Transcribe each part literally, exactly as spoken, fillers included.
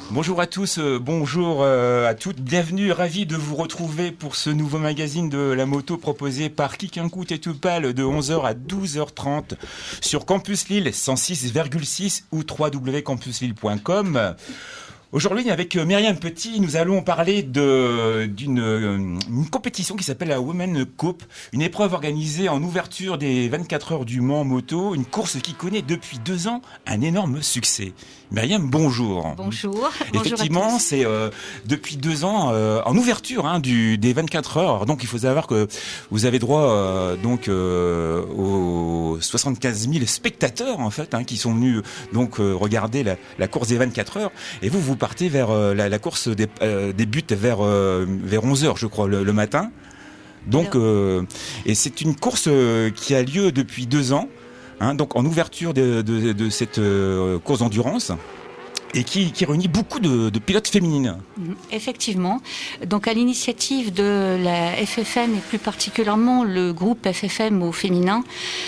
Bonjour à tous, euh, bonjour euh, à toutes, bienvenue, ravi de vous retrouver pour ce nouveau magazine de la moto proposé par Kikinkou Tétoupal de onze heures à douze heures trente sur Campus Lille cent six virgule six ou w w w point campus lille point com. Aujourd'hui, avec Myriam Petit, nous allons parler de, d'une une compétition qui s'appelle la Women Cup, une épreuve organisée en ouverture des vingt-quatre heures du Mans moto, une course qui connaît depuis deux ans un énorme succès. Myriam, bonjour. Bonjour. Effectivement, bonjour c'est euh, depuis deux ans euh, en ouverture hein, du, des vingt-quatre heures. Donc, il faut savoir que vous avez droit euh, donc euh, aux soixante-quinze mille spectateurs en fait hein, qui sont venus donc euh, regarder la, la course des vingt-quatre heures. Et vous, vous partez vers euh, la, la course des, euh, débute vers euh, vers onze heures, je crois, le, le matin. Donc, euh, et c'est une course euh, qui a lieu depuis deux ans. Hein, donc en ouverture de, de, de cette euh, course d'endurance et qui, qui réunit beaucoup de, de pilotes féminines. Effectivement. Donc à l'initiative de la F F M et plus particulièrement le groupe F F M au féminin,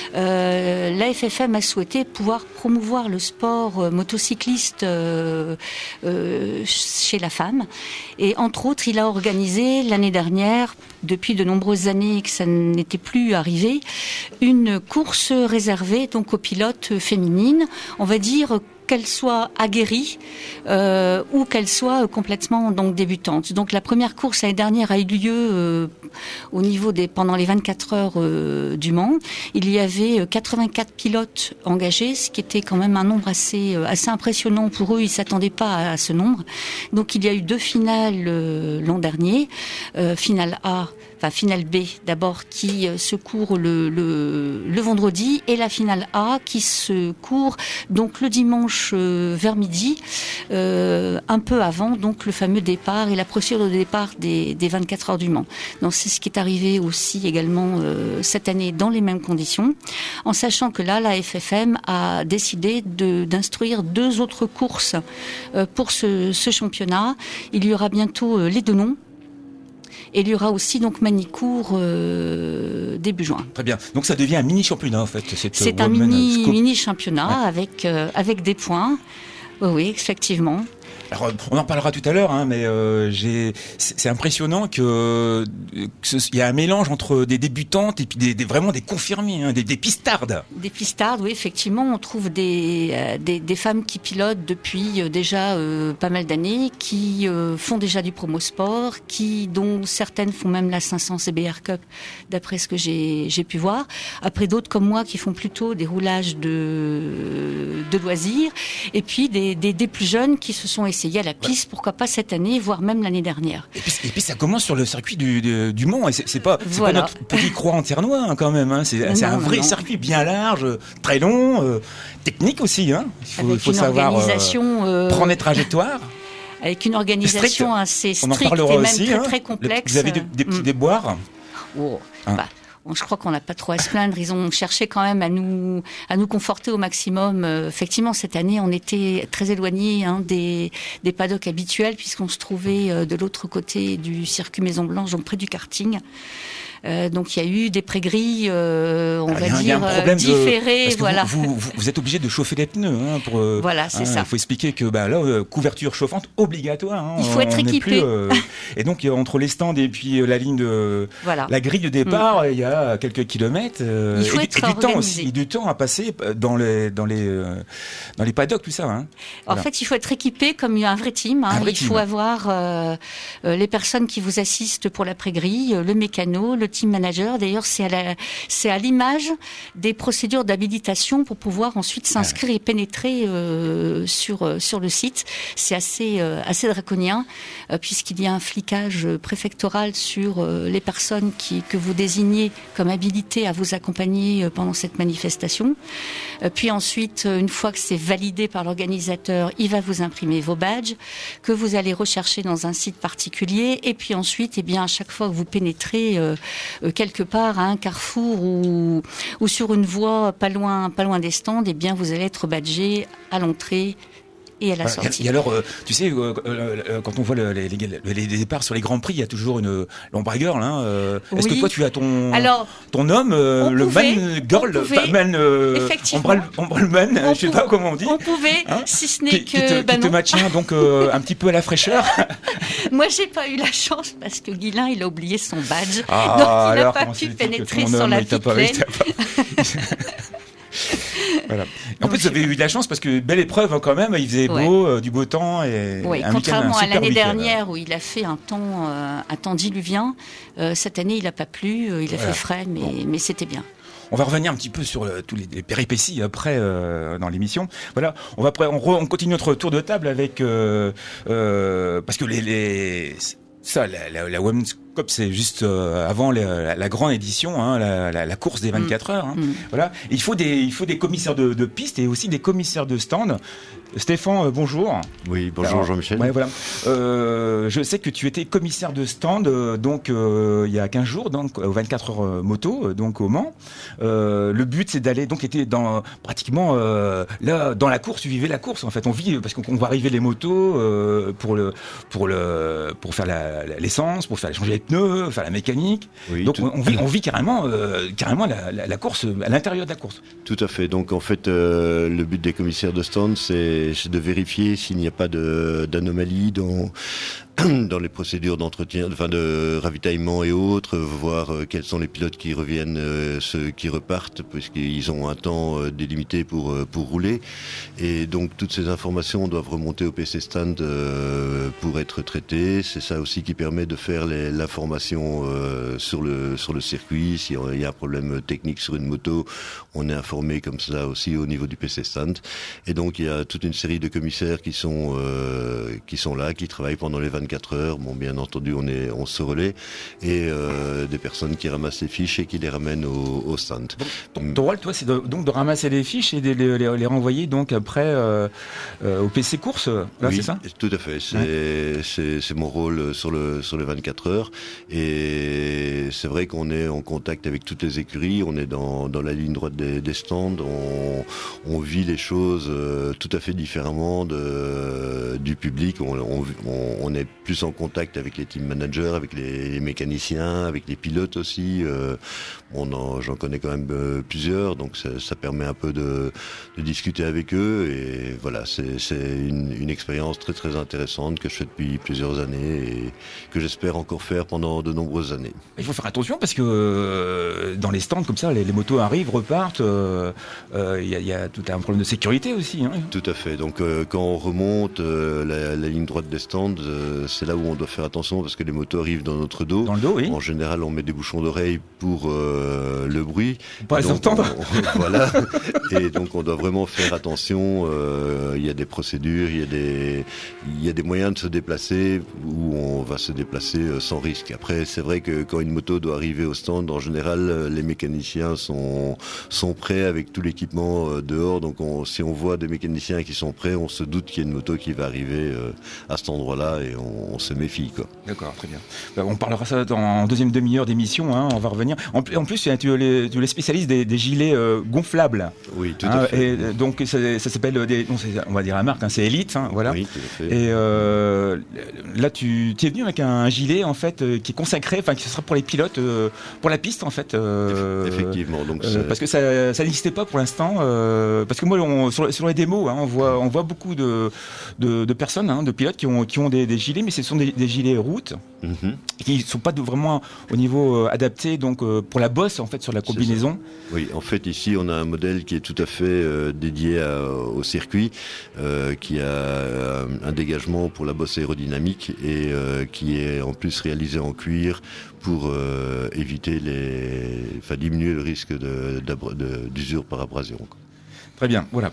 euh, la F F M a souhaité pouvoir promouvoir le sport euh, motocycliste euh, euh, chez la femme. Et entre autres, il a organisé l'année dernière, depuis de nombreuses années que ça n'était plus arrivé, une course réservée donc aux pilotes féminines. On va dire qu'elle soit aguerrie euh, ou qu'elle soit complètement donc débutante. Donc la première course l'année dernière a eu lieu euh, au niveau des pendant les vingt-quatre heures euh, du Mans. Il y avait quatre-vingt-quatre pilotes engagés, ce qui était quand même un nombre assez euh, assez impressionnant pour eux. Ils s'attendaient pas à, à ce nombre. Donc il y a eu deux finales euh, l'an dernier, euh, finale A. Enfin, finale B d'abord qui euh, se court le, le, le vendredi et la finale A qui se court donc le dimanche euh, vers midi, euh, un peu avant donc le fameux départ et la procédure de départ des, des vingt-quatre heures du Mans. Donc c'est ce qui est arrivé aussi également euh, cette année dans les mêmes conditions, en sachant que là la F F M a décidé de, d'instruire deux autres courses euh, pour ce, ce championnat. Il y aura bientôt euh, les Denons. Et il y aura aussi donc Manicourt euh, début juin. Très bien. Donc ça devient un mini championnat en fait. Cette C'est un mini mini championnat ouais. avec euh, avec des points. Oui, oui, effectivement. Alors, on en parlera tout à l'heure, hein, mais euh, j'ai, c'est, c'est impressionnant que il y a un mélange entre des débutantes et puis des, des vraiment des confirmés, hein, des, des pistardes. Des pistardes, oui, effectivement, on trouve des euh, des, des femmes qui pilotent depuis euh, déjà euh, pas mal d'années, qui euh, font déjà du promosport, qui dont certaines font même la cinq cents C B R Cup, d'après ce que j'ai j'ai pu voir. Après d'autres comme moi qui font plutôt des roulages de de loisirs, et puis des des, des plus jeunes qui se sont essayés à la piste, ouais. Pourquoi pas cette année, voire même l'année dernière. Et puis, et puis ça commence sur le circuit du, du, du Mans, et c'est, c'est pas, c'est voilà. pas notre petit croix en terre-noire hein, quand même. Hein. C'est, non, c'est un vrai non. circuit bien large, très long, euh, technique aussi. Hein. Il faut, il faut savoir euh, prendre les trajectoires. Avec une organisation strict. assez stricte On en parlera et même aussi, très, hein. très complexe. Vous avez des, des petits mmh. déboires oh, hein. bah. Je crois qu'on n'a pas trop à se plaindre. Ils ont cherché quand même à nous à nous conforter au maximum. Euh, effectivement, cette année, on était très éloignés hein, des des paddocks habituels puisqu'on se trouvait euh, de l'autre côté du circuit Maison Blanche, donc près du karting. Euh, donc il y a eu des pré-grilles, euh, on Alors, va dire euh, différées, voilà. Vous, vous, vous, vous êtes obligé de chauffer les pneus, hein, pour. Euh, voilà, c'est hein, ça. Il faut expliquer que bah là, euh, couverture chauffante obligatoire. Hein, il faut être équipé. Plus, euh, et donc entre les stands et puis la ligne de, voilà. la grille de départ, mmh. il y a quelques kilomètres. Euh, il faut et, être et du temps aussi, et du temps à passer dans les dans les euh, dans les paddocks, tout ça. Hein. Voilà. En fait, il faut être équipé comme un vrai team. Hein. Un vrai il team. faut avoir euh, les personnes qui vous assistent pour la pré-grille, le mécano, le team manager. D'ailleurs, c'est à, la, c'est à l'image des procédures d'habilitation pour pouvoir ensuite s'inscrire et pénétrer euh, sur sur le site. C'est assez euh, assez draconien euh, puisqu'il y a un flicage préfectoral sur euh, les personnes qui que vous désignez comme habilitées à vous accompagner euh, pendant cette manifestation. Euh, puis ensuite, une fois que c'est validé par l'organisateur, il va vous imprimer vos badges que vous allez rechercher dans un site particulier. Et puis ensuite, eh bien, à chaque fois que vous pénétrez euh, euh, quelque part à un carrefour ou, ou sur une voie pas loin, pas loin des stands, eh bien, vous allez être badgé à l'entrée et à la sortie. Et alors, euh, tu sais, euh, euh, quand on voit le, les, les, les départs sur les grands prix, il y a toujours une l'Hamburger là. Euh, oui. Est-ce que toi tu as ton alors, ton homme, euh, le pouvait, man girl, pouvait, man, euh, Ombralman, on je sais pas comment on dit. On pouvait, hein, si ce n'est qui, que qui te, bah qui te maintient donc euh, un petit peu à la fraîcheur. Moi, j'ai pas eu la chance parce que Guilain, il a oublié son badge, ah, donc il n'a pas pu pénétrer pénétrer sur la petite laine. Voilà. En plus, vous avez eu de la chance parce que belle épreuve hein, quand même. Il faisait beau, ouais. euh, du beau temps et oui, un contrairement week-end, un à l'année week-end. dernière où il a fait un temps, euh, un temps diluvien. Euh, cette année, il n'a pas plu, euh, il a voilà. fait frais, mais, bon. mais c'était bien. On va revenir un petit peu sur euh, tous les, les péripéties après euh, dans l'émission. Voilà, on va on, re, on continue notre tour de table avec euh, euh, parce que les, les ça la, la, la Women's Cup c'est juste euh, avant la, la grande édition, hein, la, la, la course des vingt-quatre mmh. heures. Hein. Mmh. Voilà, et il faut des il faut des commissaires de, de piste et aussi des commissaires de stand. Stéphane, euh, bonjour. Oui, bonjour Alors, Jean-Michel. Ouais, voilà. Euh, je sais que tu étais commissaire de stand euh, donc euh, il y a quinze jours donc aux vingt-quatre heures euh, moto donc au Mans. Euh, le but c'est d'aller donc était dans pratiquement euh, là dans la course, tu vivais la course en fait. On vit parce qu'on va arriver les motos euh, pour le pour le pour faire la, la, l'essence, pour faire changer les pneus, faire la mécanique. Oui, donc tout... on vit on vit carrément euh, carrément la, la, la course à l'intérieur de la course. Tout à fait. Donc en fait euh, le but des commissaires de stand c'est c'est de vérifier s'il n'y a pas de, d'anomalie dans, dans les procédures d'entretien, enfin de ravitaillement et autres, voir euh, quels sont les pilotes qui reviennent, euh, ceux qui repartent, puisqu'ils ont un temps euh, délimité pour euh, pour rouler. Et donc toutes ces informations doivent remonter au P C stand euh, pour être traitées. C'est ça aussi qui permet de faire les, l'information euh, sur le sur le circuit. S'il y a un problème technique sur une moto, on est informé comme ça aussi au niveau du P C stand. Et donc il y a toute une série de commissaires qui sont euh, qui sont là, qui travaillent pendant les vingt-quatre heures. Bon, bien entendu, on est on se relaie et euh, des personnes qui ramassent les fiches et qui les ramènent au, au stand. Donc, ton rôle, toi, c'est de, donc de ramasser les fiches et de les, les, les renvoyer donc après euh, euh, au P C course. Là, oui, c'est ça ? Tout à fait. C'est, ouais. c'est c'est mon rôle sur le sur les vingt-quatre heures et c'est vrai qu'on est en contact avec toutes les écuries. On est dans dans la ligne droite des, des stands. On on vit les choses euh, tout à fait différemment de du public. On, on, on est plus en contact avec les team managers, avec les, les mécaniciens, avec les pilotes aussi. Euh, on en, j'en connais quand même euh, plusieurs, donc ça, ça permet un peu de, de discuter avec eux. Et voilà, c'est, c'est une, une expérience très très intéressante que je fais depuis plusieurs années et que j'espère encore faire pendant de nombreuses années. Il faut faire attention parce que euh, dans les stands comme ça, les, les motos arrivent, repartent. Il euh, euh, y, a, y a tout un problème de sécurité aussi. Hein. Tout à fait. Donc euh, quand on remonte euh, la, la ligne droite des stands, euh, c'est là où on doit faire attention parce que les motos arrivent dans notre dos. Dans le dos, oui. En général, on met des bouchons d'oreille pour euh, le bruit. Pas les entendre. On, on, voilà. Et donc, on doit vraiment faire attention. Euh, il y a des procédures, il y a des, il y a des moyens de se déplacer où on va se déplacer sans risque. Après, c'est vrai que quand une moto doit arriver au stand, en général, les mécaniciens sont sont prêts avec tout l'équipement dehors. Donc, on, si on voit des mécaniciens qui sont prêts, on se doute qu'il y a une moto qui va arriver à cet endroit-là et on, on se méfie, quoi. D'accord, très bien. On parlera ça dans, en deuxième demi-heure d'émission, hein, on va revenir. En, en plus, tu es, tu es le spécialiste des, des gilets euh, gonflables. Oui, tout hein, à fait. Et donc, ça, ça s'appelle, des, non, c'est, on va dire la marque, hein, c'est Elite, hein, voilà. Oui, tout à fait. Et euh, là, tu, tu es venu avec un gilet, en fait, euh, qui est consacré, enfin, qui sera pour les pilotes, euh, pour la piste, en fait. Euh, Effectivement. Donc euh, parce que ça, ça n'existait pas pour l'instant. Euh, parce que moi, on, sur, sur les démos, hein, on voit, on voit beaucoup de, de, de personnes, hein, de pilotes qui ont, qui ont des, des gilets, mais ce sont des, des gilets route. Mm-hmm. Qui ne sont pas de, vraiment au niveau euh, adapté donc euh, pour la bosse en fait sur la combinaison. Oui, en fait ici on a un modèle qui est tout à fait euh, dédié à, au circuit, euh, qui a euh, un dégagement pour la bosse aérodynamique et euh, qui est en plus réalisé en cuir pour euh, éviter les, enfin diminuer le risque de, de, d'usure par abrasion. Très bien, voilà.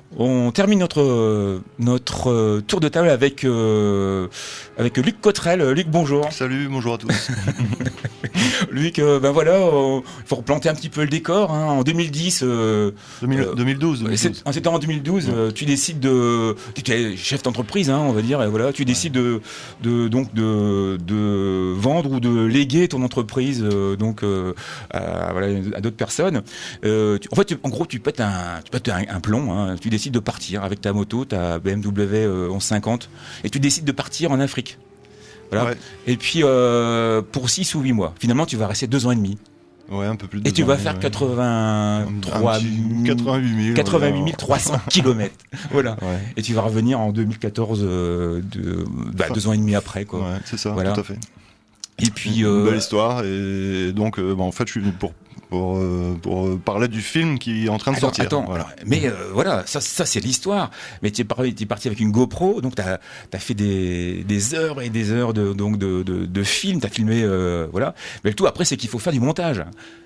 On termine notre notre tour de table avec euh, avec Luc Cottrell. Luc, bonjour. Salut, bonjour à tous. Luc, euh, ben voilà, il faut replanter un petit peu le décor. Hein. En deux mille dix, euh, deux mille, euh, deux mille douze, deux mille douze. C'est, c'était en deux mille douze. Ouais. Euh, tu décides de, tu es chef d'entreprise, hein, on va dire, et voilà, tu décides ouais. de, de donc de, de vendre ou de léguer ton entreprise, euh, donc euh, à, voilà, à d'autres personnes. Euh, tu, en fait, tu, en gros, tu pètes un, tu pètes un, un plomb. Hein, tu décides de partir avec ta moto, ta B M W euh, onze cinquante, et tu décides de partir en Afrique. Voilà. Ouais. Et puis euh, pour six ou huit mois. Finalement, tu vas rester deux ans et demi. Ouais, un peu plus de Et tu ans, vas faire ouais. quatre-vingt-trois mille trois cents kilomètres. Voilà. Ouais. Et tu vas revenir en deux mille quatorze, euh, de, bah, deux ans et demi après, quoi. Ouais, c'est ça, voilà. Tout à fait. Et puis, euh... une belle histoire. Et donc, euh, bah, en fait, je suis venu pour Pour, euh, pour parler du film qui est en train de attends, sortir. Attends, voilà. mais euh, voilà, ça, ça c'est l'histoire. Mais tu es parti, parti avec une GoPro, donc tu as fait des, des heures et des heures de, donc de, de, de films, tu as filmé, euh, voilà. Mais le tout après, c'est qu'il faut faire du montage.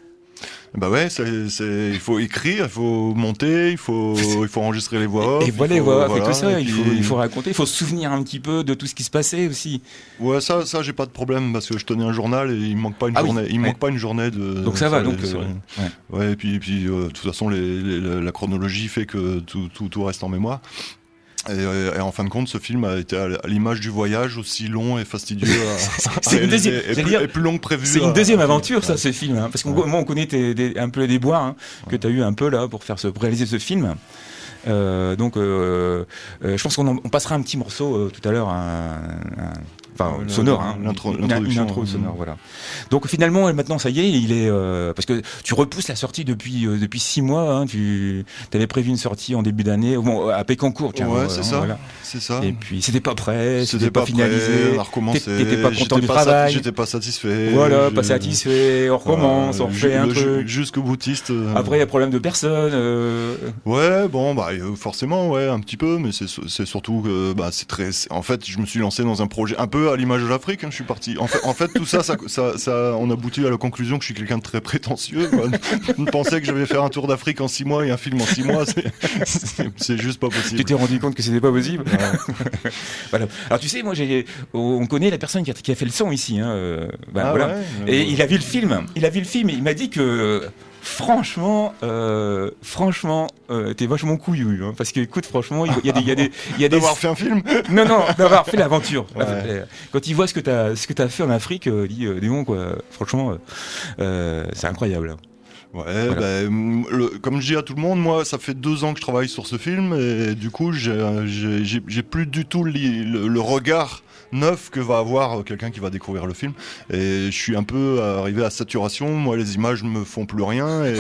Bah ouais, c'est, c'est, il faut écrire, il faut monter, il faut, il faut enregistrer les voix off. Et voilà, les voix off et tout ça, et il, puis... faut, il faut raconter, il faut se souvenir un petit peu de tout ce qui se passait aussi. Ouais, ça, ça j'ai pas de problème parce que je tenais un journal et il manque pas une ah journée, oui, il ouais. manque pas une journée de. Donc ça va, donc. Les, euh, ouais. ouais, et puis, et puis euh, de toute façon, les, les, la chronologie fait que tout, tout, tout reste en mémoire. Et, et en fin de compte, ce film a été à l'image du voyage, aussi long et fastidieux. À, c'est à une deuxième, et, et, plus, et plus long que prévu. C'est une deuxième à, aventure, ça, ouais. ce film. Hein, parce qu'on ouais. moi, on connaît tes, des, un peu les déboires hein, ouais. que tu as eu un peu là pour faire ce, pour réaliser ce film. Euh, donc, euh, euh, je pense qu'on en, on passera un petit morceau euh, tout à l'heure, un, un, enfin le, sonore, hein, l'intro, une, une intro euh, sonore, voilà. Donc finalement, maintenant, ça y est, il est euh, parce que tu repousses la sortie depuis euh, depuis six mois. Hein, tu avais prévu une sortie en début d'année, bon, à Pécancourt, tiens. Ouais, euh, c'est hein, ça. Voilà. C'est ça. Et puis c'était pas prêt, c'était, c'était pas, pas finalisé. On a recommencé. T'étais pas content j'étais du pas travail. J'étais pas satisfait. Voilà, je... pas satisfait. On recommence, on refait un truc. Jusqu'au boutiste. Euh... Après, il y a problème de personne. Euh... Ouais, bon, bah forcément, ouais, un petit peu, mais c'est, c'est surtout que, bah, c'est très. C'est... En fait, je me suis lancé dans un projet un peu à l'image de l'Afrique. Hein, je suis parti. En fait, en fait, tout ça, ça, ça, ça, on aboutit à la conclusion que je suis quelqu'un de très prétentieux. Je pensais que je vais faire un tour d'Afrique en six mois et un film en six mois, c'est, c'est, c'est juste pas possible. Tu t'es rendu compte que c'était pas possible. Ouais. Voilà. Alors tu sais, moi, j'ai, on connaît la personne qui a, qui a fait le son ici. Hein, euh, bah, ah voilà. Ouais, et euh... il a vu le film. Il a vu le film et il m'a dit que. Franchement, euh, franchement, euh, t'es vachement couillu, hein, parce que écoute, franchement, il y a des, il y a des, il y a des. D'avoir fait un film. Non, non, d'avoir fait l'aventure. Ouais. Quand il voit ce que t'as, ce que t'as fait en Afrique, euh, il dit, euh, dis donc, quoi. Franchement, euh, c'est incroyable. Ouais, voilà. bah, le, comme je dis à tout le monde, moi, ça fait deux ans que je travaille sur ce film et du coup, j'ai, j'ai, j'ai, j'ai plus du tout le, le, le regard neuf que va avoir quelqu'un qui va découvrir le film, et je suis un peu arrivé à saturation. Moi, les images me font plus rien et,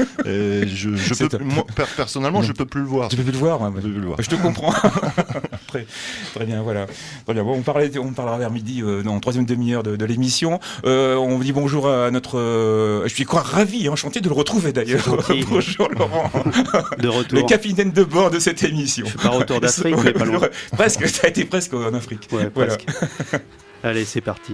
et je, je peux, moi, personnellement, non. je peux plus le voir. Tu peux plus le voir, hein, je peux plus le voir. Je te comprends. très, très bien, voilà. Très bien. Bon, on parlait, on parlera vers midi, euh, dans la troisième demi-heure de, de l'émission. Euh, on dit bonjour à notre. Euh, je suis quoi, ravi, enchanté de le retrouver d'ailleurs. Bonjour Laurent. De retour. Le capitaine de bord de cette émission. Je suis pas retour d'Afrique, mais pas loin. Presque, t'as été presque en Afrique. Ouais, voilà. Presque. Allez, c'est parti.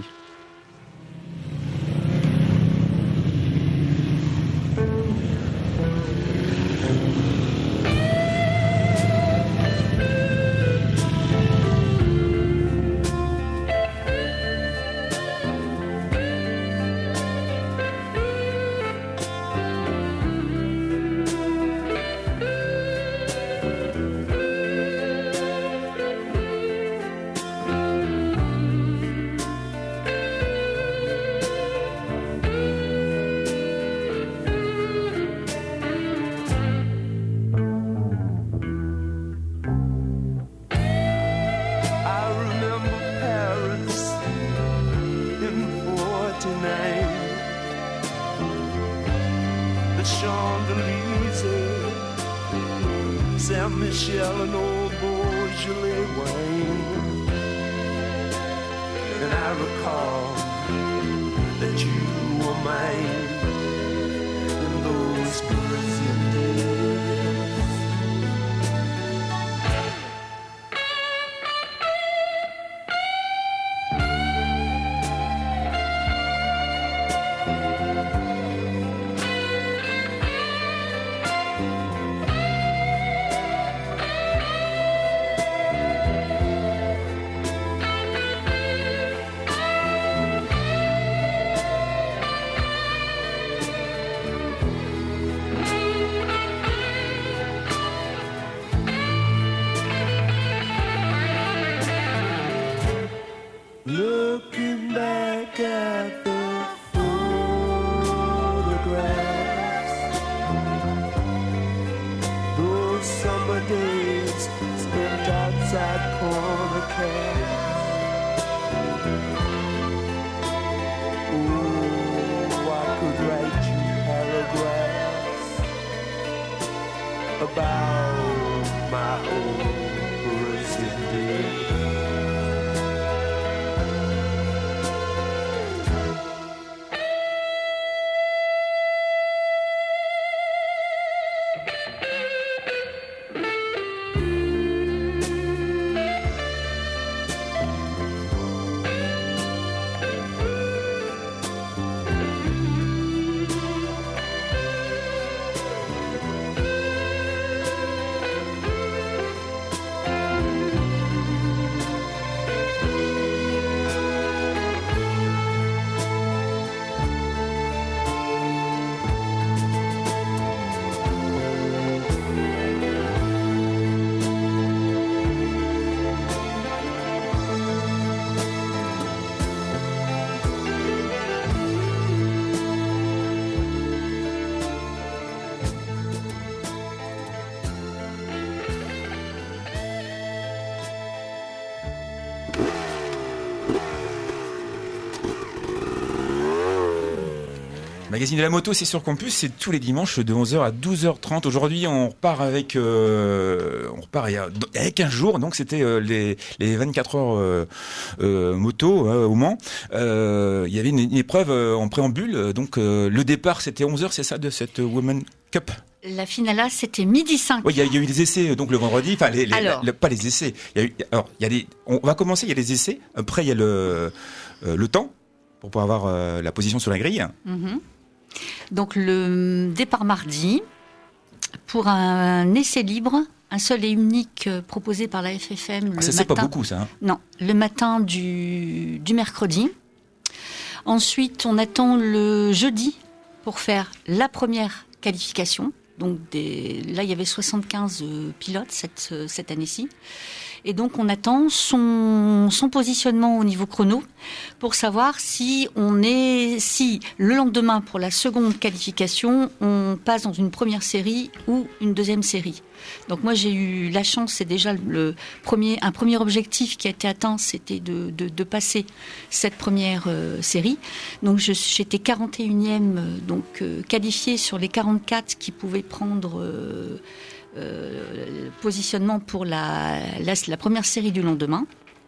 Magazine de la moto, c'est sur Campus, c'est tous les dimanches de onze heures à douze heures trente. Aujourd'hui, on repart avec, euh, on repart il y a, il y a quinze jours, donc c'était euh, les, les vingt-quatre heures euh, euh, moto euh, au Mans. Euh, il y avait une, une épreuve euh, en préambule, donc euh, le départ c'était onze heures, c'est ça, de cette Women Cup? La finale, c'était midi cinq. Oui, il y, a- il y a eu des essais donc le vendredi, enfin les, les, Alors. le- pas les essais. Il y a eu, alors il y a des, on va commencer, il y a les essais. Après il y a le euh, le temps pour pouvoir avoir euh, la position sur la grille. Mhm. Donc le départ mardi pour un essai libre, un seul et unique euh, proposé par la F F M le Ah, ça c'est matin. pas beaucoup ça. Hein. Non, le matin du, du mercredi. Ensuite, on attend le jeudi pour faire la première qualification. Donc des, là, il y avait soixante-quinze euh, pilotes cette, euh, cette année-ci. Et donc, on attend son, son positionnement au niveau chrono pour savoir si on est, si le lendemain pour la seconde qualification, on passe dans une première série ou une deuxième série. Donc moi, j'ai eu la chance, c'est déjà le premier, un premier objectif qui a été atteint, c'était de, de, de passer cette première euh, série. Donc je, j'étais quarante et unième, euh, donc euh, qualifiée sur les quarante-quatre qui pouvaient prendre euh, euh, positionnement pour la, la, la première série du lendemain.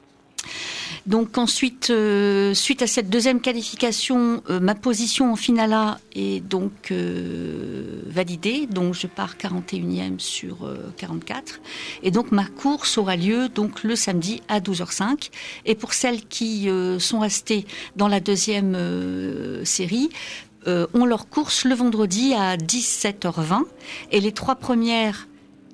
Donc ensuite, euh, suite à cette deuxième qualification, euh, ma position en finale A est donc euh, validée. Donc je pars quarante et unième sur euh, quarante-quatre. Et donc ma course aura lieu donc le samedi à douze heures cinq. Et pour celles qui euh, sont restées dans la deuxième euh, série, euh, ont leur course le vendredi à dix-sept heures vingt. Et les trois premières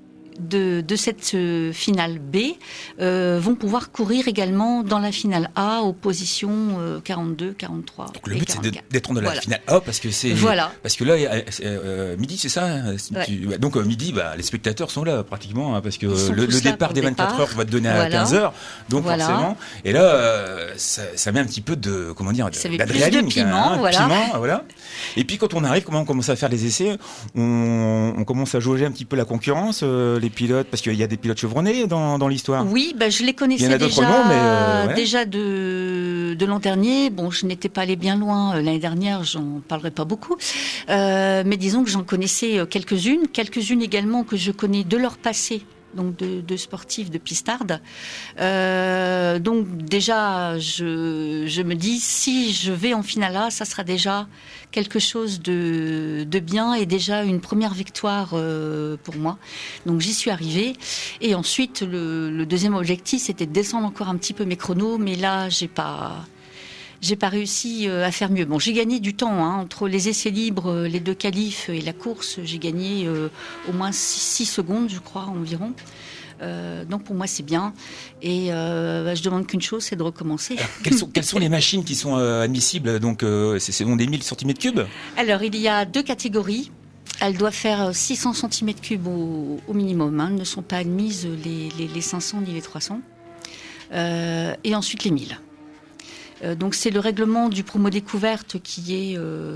De, de cette euh, finale B euh, vont pouvoir courir également dans la finale A aux positions euh, quarante-deux, quarante-trois. Donc le et but c'est de- quarante-quatre. d'être dans la Voilà. finale A parce que c'est Voilà. parce que là euh, euh, midi c'est ça hein, c'est- Ouais. tu- donc euh, midi bah les spectateurs sont là pratiquement hein, parce que Ils sont le, tous le là départ pour des le vingt-quatre départ. heures va te donner à Voilà. quinze heures donc Voilà. forcément et là euh, ça, ça met un petit peu de comment dire Ça met d'adrénaline, plus de quand même, piment, hein, voilà. piment, voilà. Et puis quand on arrive comment on commence à faire les essais on, on commence à jauger un petit peu la concurrence euh, les pilotes parce qu'il y a des pilotes chevronnés dans, dans l'histoire. Oui, bah, je les Il y en connaissais a d'autres déjà, noms, mais, euh, ouais. déjà de, de l'an dernier. Bon, je n'étais pas allée bien loin euh, l'année dernière, j'en parlerai pas beaucoup. Euh, mais disons que j'en connaissais euh, quelques-unes, quelques-unes également que je connais de leur passé. Donc de, de sportifs, de pistardes. Euh, donc déjà, je, je me dis, si je vais en finale A, ça sera déjà quelque chose de, de bien et déjà une première victoire euh, pour moi. Donc j'y suis arrivée. Et ensuite, le, le deuxième objectif, c'était de descendre encore un petit peu mes chronos, mais là, j'ai pas... J'ai pas réussi euh, à faire mieux. Bon, j'ai gagné du temps hein, entre les essais libres, euh, les deux qualifs et la course. J'ai gagné euh, au moins six secondes, je crois, environ. Euh, donc pour moi, c'est bien. Et euh, bah, je demande qu'une chose, c'est de recommencer. Alors, quelles, sont, quelles sont les machines qui sont euh, admissibles donc euh, c'est selon des mille centimètres cubes. Alors, il y a deux catégories. Elles doivent faire six cents centimètres cubes au, au minimum. Hein. Ne sont pas admises les, les, les cinq cents ni les trois cents. Euh, et ensuite les mille. Euh, donc c'est le règlement du promo découverte qui est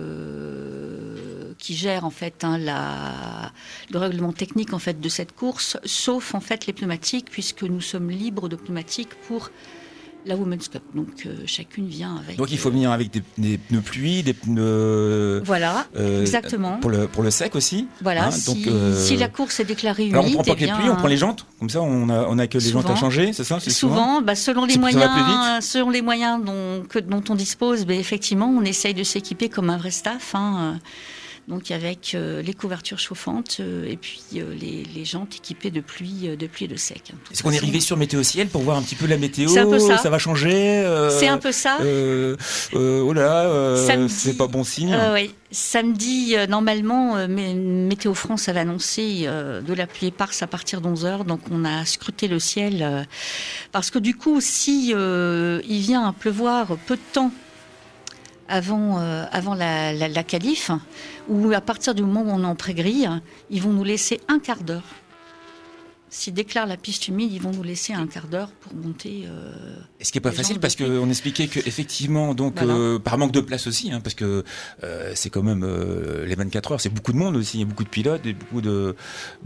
euh, qui gère en fait hein, la, le règlement technique en fait de cette course, sauf en fait les pneumatiques puisque nous sommes libres de pneumatiques pour la Women's Cup. Donc euh, chacune vient avec. Donc il faut venir avec des, des pneus pluie, des pneus. Voilà, euh, exactement. Pour le pour le sec aussi. Voilà. hein, si, donc, euh, si la course est déclarée humide, Alors on prend pas eh que les bien, pluies, on prend les jantes. Comme ça on a on a que les Souvent. jantes à changer, c'est ça c'est Souvent, bah, selon les Ça- ça va plus moyens, selon les moyens dont, que, dont on dispose, bah, effectivement, on essaye de s'équiper comme un vrai staff. Hein, donc avec euh, les couvertures chauffantes euh, et puis euh, les, les jantes équipées de pluie, euh, de pluie et de sec. hein. De toute Est-ce qu'on est façon, arrivé sur Météo Ciel pour voir un petit peu la météo? C'est un peu ça. va changer. euh, C'est un peu ça. Euh, euh, oh là, euh, Samedi. c'est pas bon signe. Euh, oui. Samedi, euh, normalement, euh, Mé- Météo France avait annoncé euh, de la pluie éparse à partir d'onze heures, donc on a scruté le ciel. euh, parce que du coup, si euh, il vient à pleuvoir peu de temps avant, euh, avant la, la, la qualif, ou à partir du moment où on est en pré-grille, ils vont nous laisser un quart d'heure. s'ils déclarent la piste humide, ils vont nous laisser un quart d'heure pour monter. Euh, Ce qui est pas les facile jambes parce de qu'on expliquait que effectivement, donc Voilà. euh, par manque de place aussi, hein, parce que euh, c'est quand même euh, les vingt-quatre heures, c'est beaucoup de monde aussi, il y a beaucoup de pilotes et beaucoup de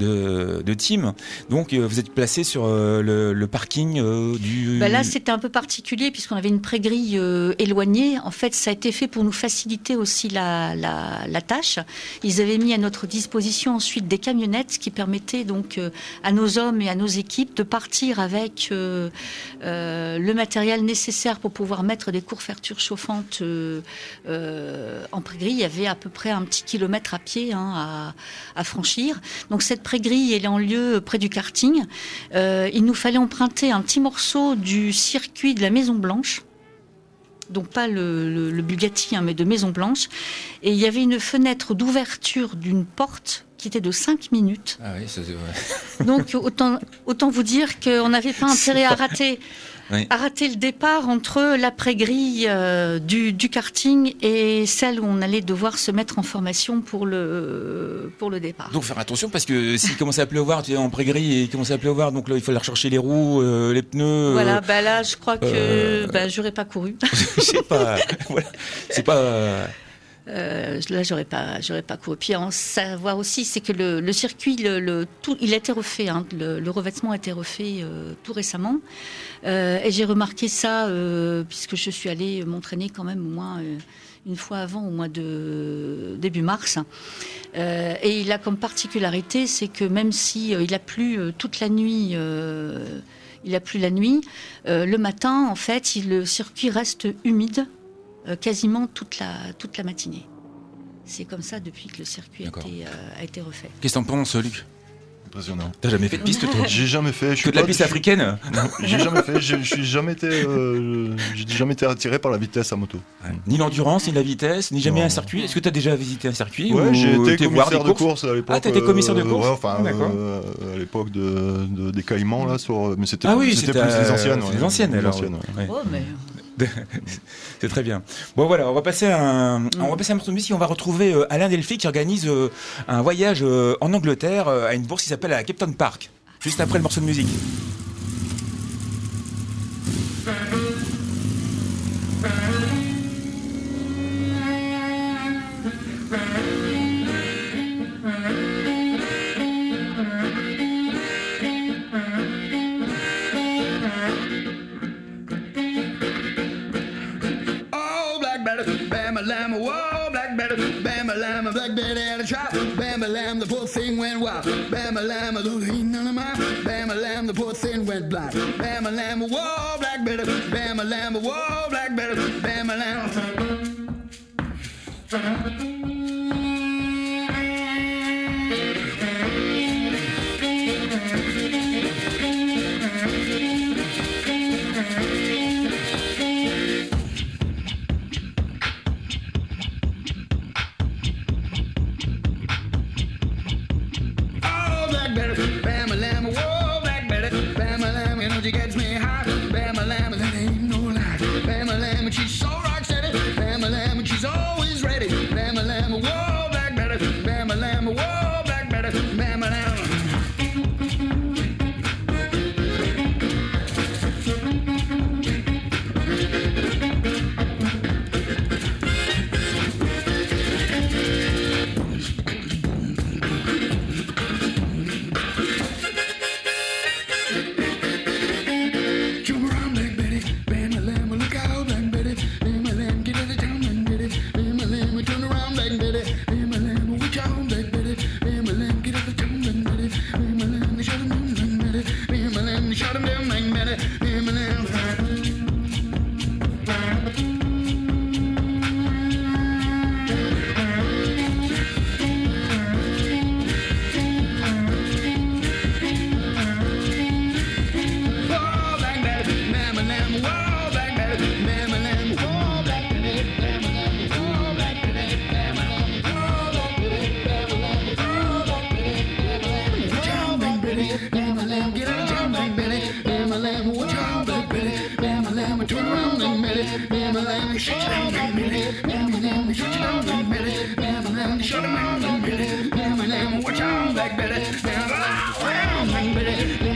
de, de teams. Donc euh, vous êtes placé sur euh, le, le parking euh, du. Ben là, c'était un peu particulier puisqu'on avait une pré-grille euh, éloignée. En fait, ça a été fait pour nous faciliter aussi la, la, la tâche. Ils avaient mis à notre disposition ensuite des camionnettes qui permettaient donc euh, à nos hommes et à nos équipes de partir avec euh, euh, le matériel nécessaire pour pouvoir mettre des couvertures chauffantes euh, euh, en pré-grille. Il y avait à peu près un petit kilomètre à pied hein, à, à franchir. Donc cette pré-grille, elle est en lieu près du karting. Euh, il nous fallait emprunter un petit morceau du circuit de la Maison Blanche. Donc pas le, le, le Bugatti, hein, mais de Maison Blanche. Et il y avait une fenêtre d'ouverture d'une porte qui était de cinq minutes. Ah oui, ça, c'est vrai. Donc autant, autant vous dire qu'on n'avait pas intérêt à rater, Oui. à rater le départ entre la pré-grille euh, du, du karting et celle où on allait devoir se mettre en formation pour le, pour le départ. Donc faire attention parce que s'il commençait à pleuvoir, tu es en pré-grille et il commençait à pleuvoir, donc là il fallait rechercher les roues, euh, les pneus. Voilà, euh, bah là je crois que euh, bah, j'aurais pas couru. je sais pas. Voilà. C'est pas. euh, Euh, là, j'aurais pas, j'aurais pas couru. Puis en savoir aussi, c'est que le, le circuit, le, le, tout, il a été refait. Hein, le, le revêtement a été refait euh, tout récemment. Euh, et j'ai remarqué ça euh, puisque je suis allée m'entraîner quand même au moins euh, une fois avant, au mois de début mars. Euh, et il a comme particularité, c'est que même si euh, il a plu euh, toute la nuit. Euh, il a plu la nuit. Euh, le matin, en fait, il, le circuit reste humide. Euh, quasiment toute la, toute la matinée. C'est comme ça depuis que le circuit a été, euh, a été refait. Qu'est-ce que t'en penses, Luc? Impressionnant. T'as jamais fait de piste, toi? J'ai jamais fait. Je Que suis de la pas- piste je- africaine? Non, j'ai jamais fait. Je je suis jamais été. euh, J'ai jamais été attiré par la vitesse à moto. Ni l'endurance, ni la vitesse, ni jamais Non. un circuit. Est-ce que t'as déjà visité un circuit? Ouais, ou j'ai été t'es voir commissaire des de course à l'époque. Ah, t'as été commissaire de euh, course? ouais, enfin, Ah, d'accord. euh, à l'époque de, de- des Caïmans là, sur. Mais c'était Ah oui, c'était c'était plus les euh, anciennes. c'est ouais. les anciennes, alors. anciennes, ouais. Ouais. Oh, mais... C'est très bien. Bon voilà, on va passer à un, Mm. on va passer à un morceau de musique. On va retrouver euh, Alain Delphi qui organise euh, un voyage euh, en Angleterre euh, à une bourse qui s'appelle la Captain Park. Juste après le morceau de musique. Oh, Black Betty, Bama Lamb, whoa, Black Betty, Bama Lamb, Black Betty at a trap, Bama Lamb, the poor thing went wild, Bama Lamb, the ain't none of mine, Bama Lamb, the poor thing went blind, Bama Lamb, whoa, Black Betty, Bama Lamb, whoa, Black Betty, Bama Lamb. Oh, Black Betty, Bama Lamb, whoa, Black Betty, Bama Lamb, you know she gets me high, Bama Lamb, that ain't no lie, Bama Lamb, she's so rock steady, Bama Lamb, she's always ready, Bama Lamb, whoa, Black Betty, Bama Lamb, whoa, Black Betty, Bama Lamb. Jump around, Black Betty, Bama Lamb, look out, Black Betty, Bama Lamb, get out of town, Black Betty, Bama Lamb, turn around, Black Betty, Bama Lamb, watch out, Black Betty, Bama Lamb, get out of town, Black Betty, Bama Lamb, shut him down, Black Betty, Bama Lamb, shut him down, Black Betty, Bama Lamb. Whoa, Black Betty, Bama Lamb, whoa, Black Betty, Bama Lamb, whoa, Black Betty, Bama Lamb, whoa, Black Betty, Bama Lamb, whoa, Black Betty, Bama Lamb, whoa, Black Betty, Bama Lamb. Watch out, Black Betty, Bama Lamb, get out of town, Black Betty, Bama Lamb, watch out, Black Betty, Bama Lamb, turn around, Black Betty, Bama Lamb, shut you down, Black Betty, Bama Lamb, shut you down, Black Betty, Bama Lamb, shut him down, Black Betty, Bama Lamb, watch out, Black Betty, Bama Lamb, Black Betty.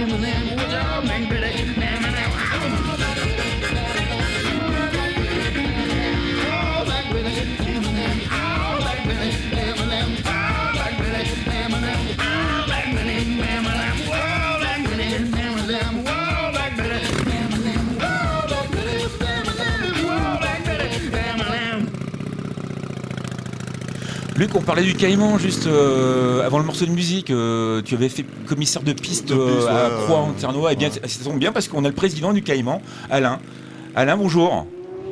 Luc, on parlait du Caïman juste euh, avant le morceau de musique. Euh, tu avais fait commissaire de piste De piste, euh, à ouais, Croix euh, en Ternois. Eh bien, ouais. ça tombe bien parce qu'on a le président du Caïman, Alain. Alain, bonjour.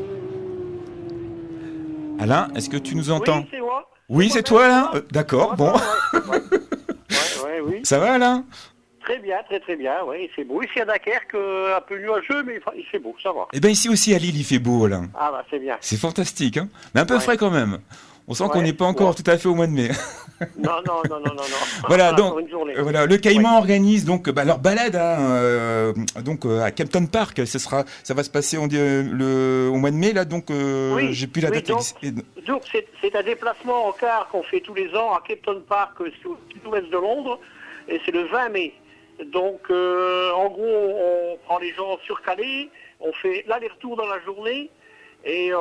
Alain, est-ce que tu nous entends? Oui, c'est moi. Oui, c'est toi, Alain. Euh, D'accord, bon. Ouais, ouais, ouais, oui. Ça va, Alain? Très bien, très très bien, oui, c'est beau. Ici à Dunkerque, euh, un peu nuageux, mais il fait beau, ça va. Eh bien, ici aussi à Lille, il fait beau, Alain. Ah bah c'est bien. C'est fantastique, hein, mais un peu Ouais. frais quand même. On sent Ouais, qu'on n'est pas encore ouais. tout à fait au mois de mai. Non, non, non, non, non, non. Voilà, donc, pour une journée. euh, voilà, le Caïman organise donc bah, leur balade hein, euh, donc euh, à Campton Park. Ce sera, ça va se passer on dit, euh, le, au mois de mai là, donc euh, Oui, j'ai plus la oui, date. donc- ex- Donc c'est c'est un déplacement en car qu'on fait tous les ans à Campton Park, euh, c'est au sud-ouest de Londres, et c'est le vingt mai. Donc euh, en gros, on prend les gens sur Calais, on fait l'aller-retour dans la journée, et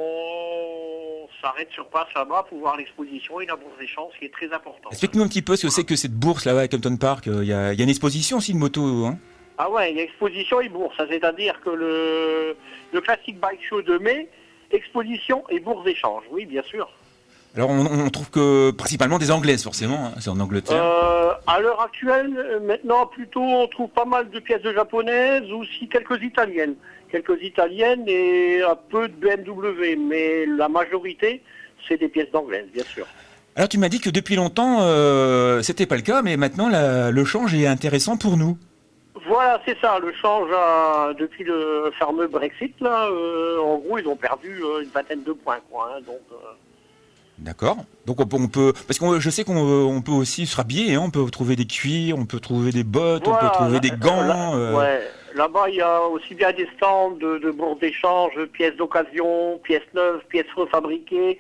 on s'arrête sur place là-bas pour voir l'exposition et la bourse des champs, ce qui est très important. Explique-nous un petit peu ce que c'est que cette bourse là-bas à Campton Park. Il y, a, il y a une exposition aussi de moto. Hein. Ah ouais, il y a exposition et bourse, hein, c'est-à-dire que le, le Classic Bike Show de mai, exposition et bourse d'échange, oui bien sûr. Alors on, on trouve que principalement des Anglaises forcément. Hein, c'est en Angleterre. Euh, à l'heure actuelle, euh, maintenant plutôt on trouve pas mal de pièces de japonaises, aussi quelques italiennes. Quelques italiennes et un peu de B M W, mais la majorité c'est des pièces d'anglaises, bien sûr. Alors tu m'as dit que depuis longtemps euh, c'était pas le cas, mais maintenant la- le change est intéressant pour nous. Voilà, c'est ça, le change a- depuis le fameux Brexit, là, euh, en gros ils ont perdu euh, une vingtaine de points, quoi, hein, donc... euh, D'accord. Donc on peut, on peut parce que je sais qu'on on peut aussi se rhabiller, hein, on peut trouver des cuirs, on peut trouver des bottes, on Voilà, peut trouver là- des gants. là- euh, Ouais, là-bas il y a aussi bien des stands de, de bourses d'échange, pièces d'occasion, pièces neuves, pièces refabriquées,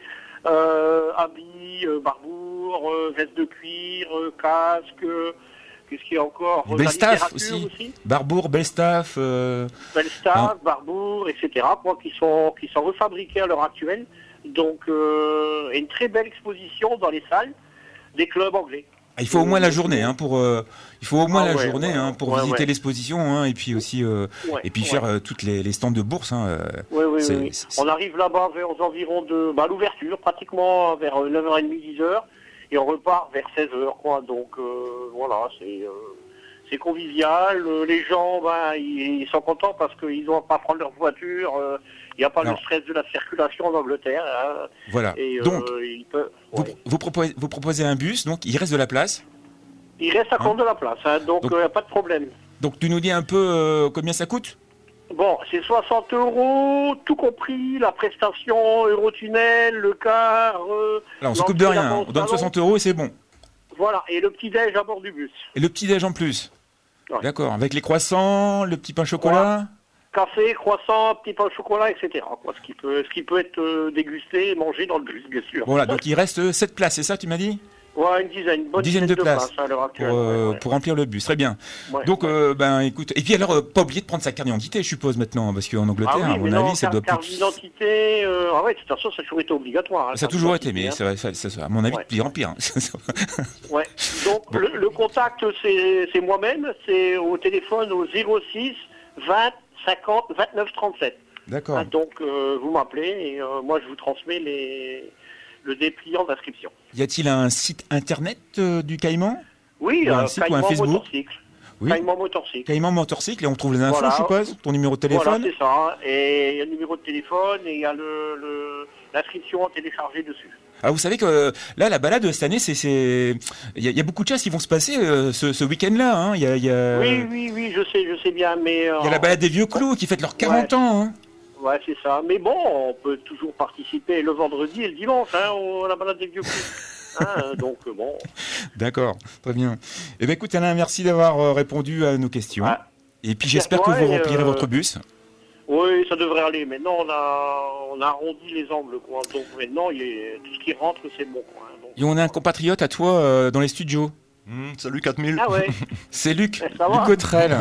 euh, habits, euh, barbours, euh, vestes de cuir, euh, casques, euh, qu'est-ce qu'il y a encore Du bel La staff littérature aussi. Barbour, Belstaff. Euh... Bel staff, Ah. barbours, et cetera. Quoi, qui sont qui sont refabriqués à l'heure actuelle. Donc euh, une très belle exposition dans les salles des clubs anglais. Il faut au moins la journée, hein, pour. euh, il faut au moins Ah la ouais, journée, ouais, hein, pour ouais, visiter ouais. l'exposition, hein, et puis aussi, euh, Ouais, et puis ouais. faire euh, toutes les, les stands de bourse. Hein, euh, Oui, oui, c'est- oui. c'est- On arrive là-bas vers aux environs de bah, l'ouverture, pratiquement vers euh, neuf heures trente, dix heures, et on repart vers seize heures, quoi. Donc euh, voilà, c'est euh, c'est convivial. Euh, Les gens, ben, ils, ils sont contents parce qu'ils n'ont pas à prendre leur voiture. euh, Il n'y a pas Non. le stress de la circulation en Angleterre. Hein, Voilà. et euh, Donc, ils peuvent, vous, ouais. vous, proposez, vous proposez un bus, donc il reste de la place. Il reste à compte de la place, hein, donc il Donc- n'y a pas de problème. Donc tu nous dis un peu euh, combien ça coûte? Bon, c'est soixante euros, tout compris, la prestation, Eurotunnel, le car. euh, Alors on s'occupe de l'entrée rien, d'avant hein. au On donne salon. soixante euros et c'est bon. Voilà, et le petit-déj à bord du bus. Et le petit déj en plus. Ouais. D'accord. Avec les croissants, le petit pain chocolat. Café, croissant, petit pain au chocolat, et cetera. Quoi, ce, qui peut, ce qui peut être euh, dégusté et mangé dans le bus, bien sûr. Voilà. Donc il reste sept places, c'est ça, tu m'as dit? Ouais, une dizaine, une bonne Dizaine dizaine, de places à l'heure Pour, actuelle. euh, ouais, ouais. pour remplir le bus. Très bien. Ouais, Donc, ouais. euh, ben, écoute. Et puis alors, euh, pas oublier de prendre sa carte d'identité, je suppose maintenant, parce qu'en Angleterre, Ah oui, à mon mais non, avis, ça carte, doit carte plus. d'identité, euh, ah ouais, de toute façon, ça a toujours été obligatoire. hein, Ça a carte toujours été, d'identité, mais hein. ça, ça, ça- à mon avis, Ouais. de pire en pire. hein. Ouais. Donc Bon. le, le contact, c'est c'est moi-même, c'est au téléphone au zéro six vingt cinquante vingt-neuf trente-sept. D'accord. Ah, donc euh, vous m'appelez et euh, moi je vous transmets les, le dépliant d'inscription. Y a-t-il un site internet euh, du Caïman? Oui, Ou un euh, site ou un Caïman Facebook? Motorcycle. Oui. Caïman Motorcycle. Caïman Motorcycle, et on trouve les infos, Voilà. je suppose? Ton numéro de Voilà, téléphone? c'est ça. Et il y a le numéro de téléphone et il y a le, le- l'inscription à télécharger dessus. Ah, vous savez que euh, là, la balade cette année, c'est, c'est, il y, a- il y a beaucoup de choses qui vont se passer euh, ce, ce week-end-là. Hein. Il y a, il y a, Oui, oui, oui, je sais, je sais bien, mais... euh, il y a la balade des vieux clous qui fête leurs quarante ans. Hein. Ouais, c'est ça. Mais bon, on peut toujours participer le vendredi et le dimanche, hein, au- à la balade des vieux coups. Hein, donc euh, bon. D'accord, très bien. Eh bien, écoute, Alain, merci d'avoir euh, répondu à nos questions. Ouais. Et puis, j'espère que Ouais, vous remplirez euh, votre bus. Oui, ça devrait aller. Maintenant, on a, on a arrondi les angles, quoi. Donc maintenant, il est, tout ce qui rentre, c'est bon, quoi. hein. Donc- Et on a un compatriote à toi euh, dans les studios. Hum, salut quatre mille. Ah ouais. C'est Luc, Ça va Luc Autrel.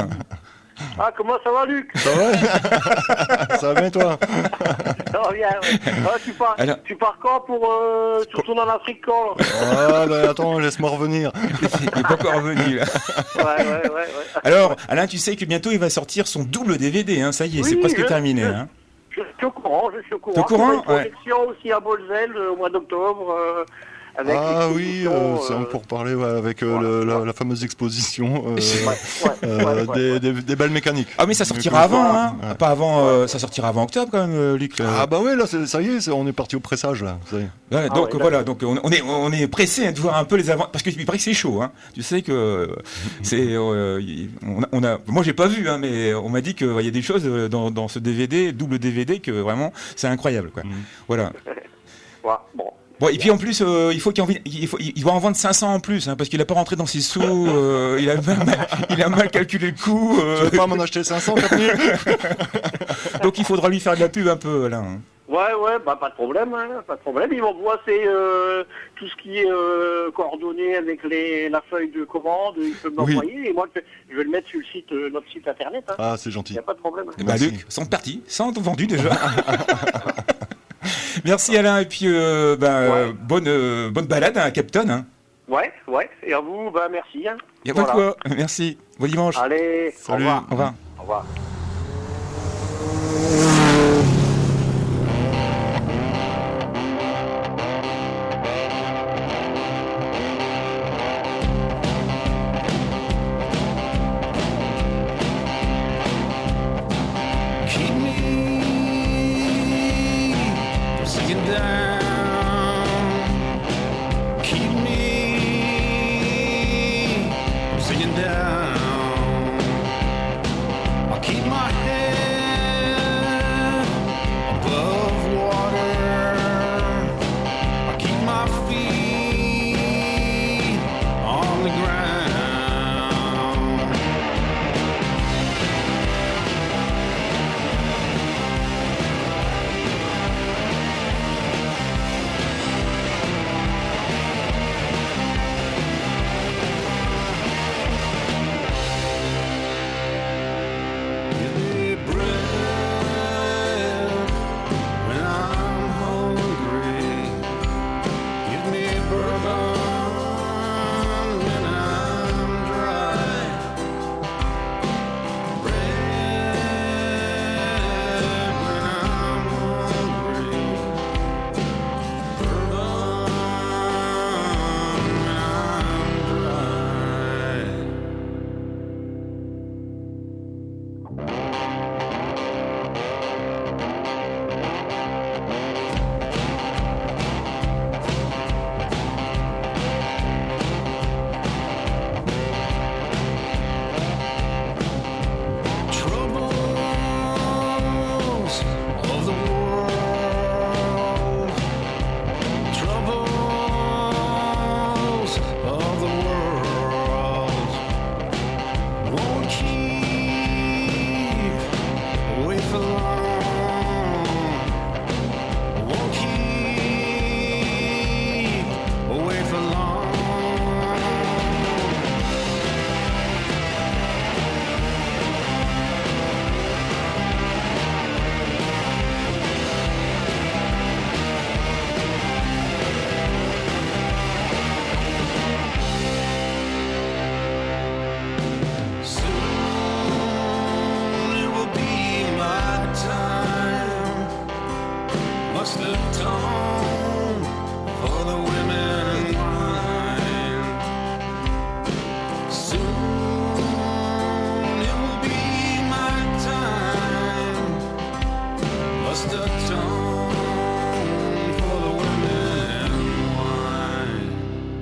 Ah, comment ça va, Luc? Ça va Ça va bien toi? Ça va bien, ouais. Ah, tu, pars, Alors- tu pars quand pour... Euh, tu retournes en Afrique quand, là? Ah bah attends, laisse-moi revenir. Il n'est pas encore revenu, là. Ouais, ouais, ouais, ouais. Alors, Alain, tu sais que bientôt, il va sortir son double D V D. Hein. Ça y est, Oui, c'est presque je- terminé. je- Hein. Je suis au courant, je suis au courant. T'es au courant? Il y aura une projection aussi à Bolzel euh, au mois d'octobre. euh, avec Ah oui, l'exposition, euh, c'est euh, pour parler ouais, avec euh, voilà, le- la, voilà. la fameuse exposition euh, ouais, ouais, euh, ouais, ouais, des, ouais. des, des belles mécaniques. Ah mais ça sortira Ouais. avant, hein. Ouais. Pas avant, euh, ça sortira avant octobre quand même, euh, Luc. euh. Ah bah ouais, là c'est- ça y est, c'est- on est parti au pressage là. Ça y est. Ouais, Ah donc ouais, voilà, donc on, on est on est pressé hein, de voir un peu les avant parce que il paraît que c'est chaud, hein. Tu sais que euh, c'est euh, y- on, a, on a, moi j'ai pas vu, hein, mais on m'a dit que il y a des choses euh, dans, dans ce D V D, double D V D, que vraiment c'est incroyable, quoi. Mhm. Voilà. Voilà, bon. Bon, et puis en plus, euh, il faut qu'il en, vi- il faut, il va en vendre cinq cents en plus, hein, parce qu'il a pas rentré dans ses sous, euh, il a mal, mal- il a mal calculé le coût, Tu euh, veux pas m'en acheter cinq cents, quatre mille? donc il faudra lui faire de la pub un peu, là. Hein. Ouais, ouais, bah pas de problème, hein, pas de problème. Ils m'envoient c'est euh, tout ce qui est euh, coordonné avec les, la feuille de commande, ils peuvent Oui. m'envoyer et moi je, je vais le mettre sur le site, euh, notre site internet. Hein. Ah, c'est Il gentil. n'y a pas de problème. Eh ben, Merci. Luc, sont partis, sont vendus déjà. Merci Alain, et puis euh, ben, euh, Ouais. bonne, euh, bonne balade à Capton. Hein. Ouais, ouais. Et à vous, bah merci. Hein. Y a pas de Voilà. quoi, merci, bon dimanche. Allez, au Salut. revoir. Au revoir. Au revoir. Keep me from sinking down. Keep me from sinking down. I'll keep my head above water. I'll keep my feet on the ground. Give me bread when I'm hungry. Give me bourbon when I'm dry. Bread when I'm hungry. Bourbon when I'm dry. Troubles of the world. Troubles of the world won't keep away for long. Won't keep away for long. Soon it will be my time. Must atone for the women and wine. Soon it will be my time. Must atone for the women and wine.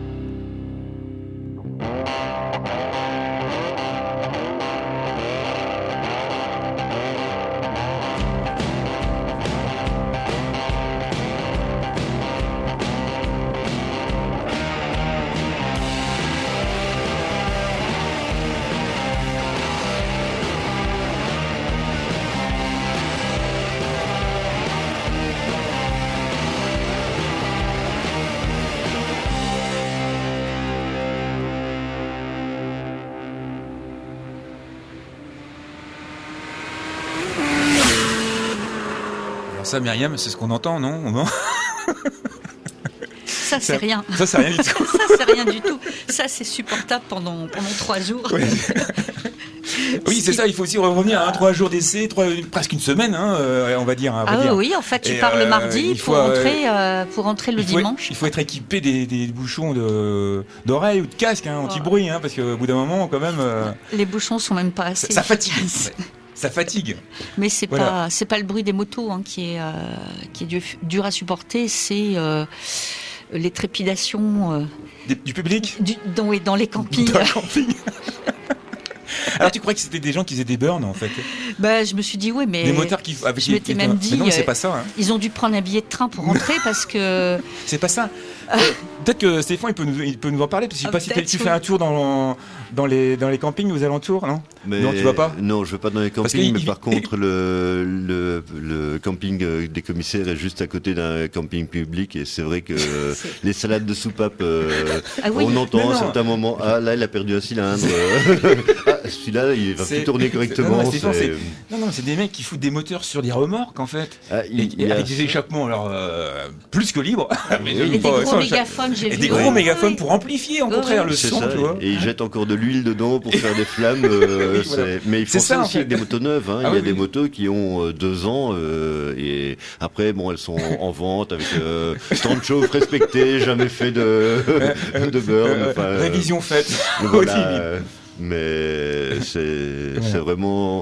Alors ça, Myriam, c'est ce qu'on entend, non? Non. Ça, c'est rien. Ça, c'est rien du tout. Ça, c'est rien du tout. Ça, c'est supportable pendant, pendant trois jours. Ouais. Oui, c'est ça. Il faut aussi revenir à hein, trois jours d'essai, trois, presque une semaine, hein, euh, on va dire. On va Ah dire. oui, en fait, tu Et, pars le euh, mardi il faut, pour, euh, rentrer, euh, pour rentrer le il faut être- dimanche. il faut être équipé des, des bouchons de d'oreilles ou de casque, hein, anti-bruit, hein, parce qu'au bout d'un moment, quand même, euh, Les bouchons sont même pas assez. ça, ça fatigue. efficaces. Ça fatigue. Mais c'est Voilà. pas c'est pas le bruit des motos hein, qui est euh, qui est dur, dur à supporter, c'est euh, les trépidations euh, Des- du public. du, dans, oui, dans les campings. Dans le camping. Alors tu croyais que c'était des gens qui faisaient des burns en fait, Bah, je me suis dit oui, mais des motards qui avec je m'étais qui- même mais dit, non, mais c'est euh, pas ça. Hein. ils ont dû prendre un billet de train pour rentrer parce que C'est pas ça. Euh, Peut-être que Stéphane il peut nous il peut nous en parler parce que je sais Ah, pas si t'es- peut-être, tu oui. fais un tour dans dans les dans les campings aux alentours, non? Mais Non, tu vas pas Non, je vais pas dans les Parce campings, que mais il- par contre, le, le, le camping euh, des commissaires est juste à côté d'un camping public, et c'est vrai que euh, C'est- les salades de soupape, euh, Ah oui. on entend Mais à non. certains moments, ah là, il a perdu un cylindre, euh, ah, celui-là, il va C'est- plus tourner Non, correctement. non, Stéphane, c'est- Non non, c'est des mecs qui foutent des moteurs sur des remorques en fait. Ah, Et, il, il et y a- avec des échappements alors euh, plus que libres. Mais oui. et des pas- gros sans- mégaphones, j'ai et vu. des Oui, gros oui, mégaphones oui. pour amplifier, au Ouais, contraire, ouais. le C'est son, ça, tu vois. et ils jettent encore de l'huile dedans pour faire des flammes. euh, Oui, voilà. c'est- Mais ils C'est font ça, ça en aussi fait. avec des motos neuves. Hein. Ah Il y a oui, des oui. motos qui ont euh, deux ans euh, et après, bon, elles sont en vente avec euh, temps de chauffe respecté, jamais fait de, de burn. Euh, enfin, euh, révision faite. voilà, au début. euh, mais c'est c'est vraiment.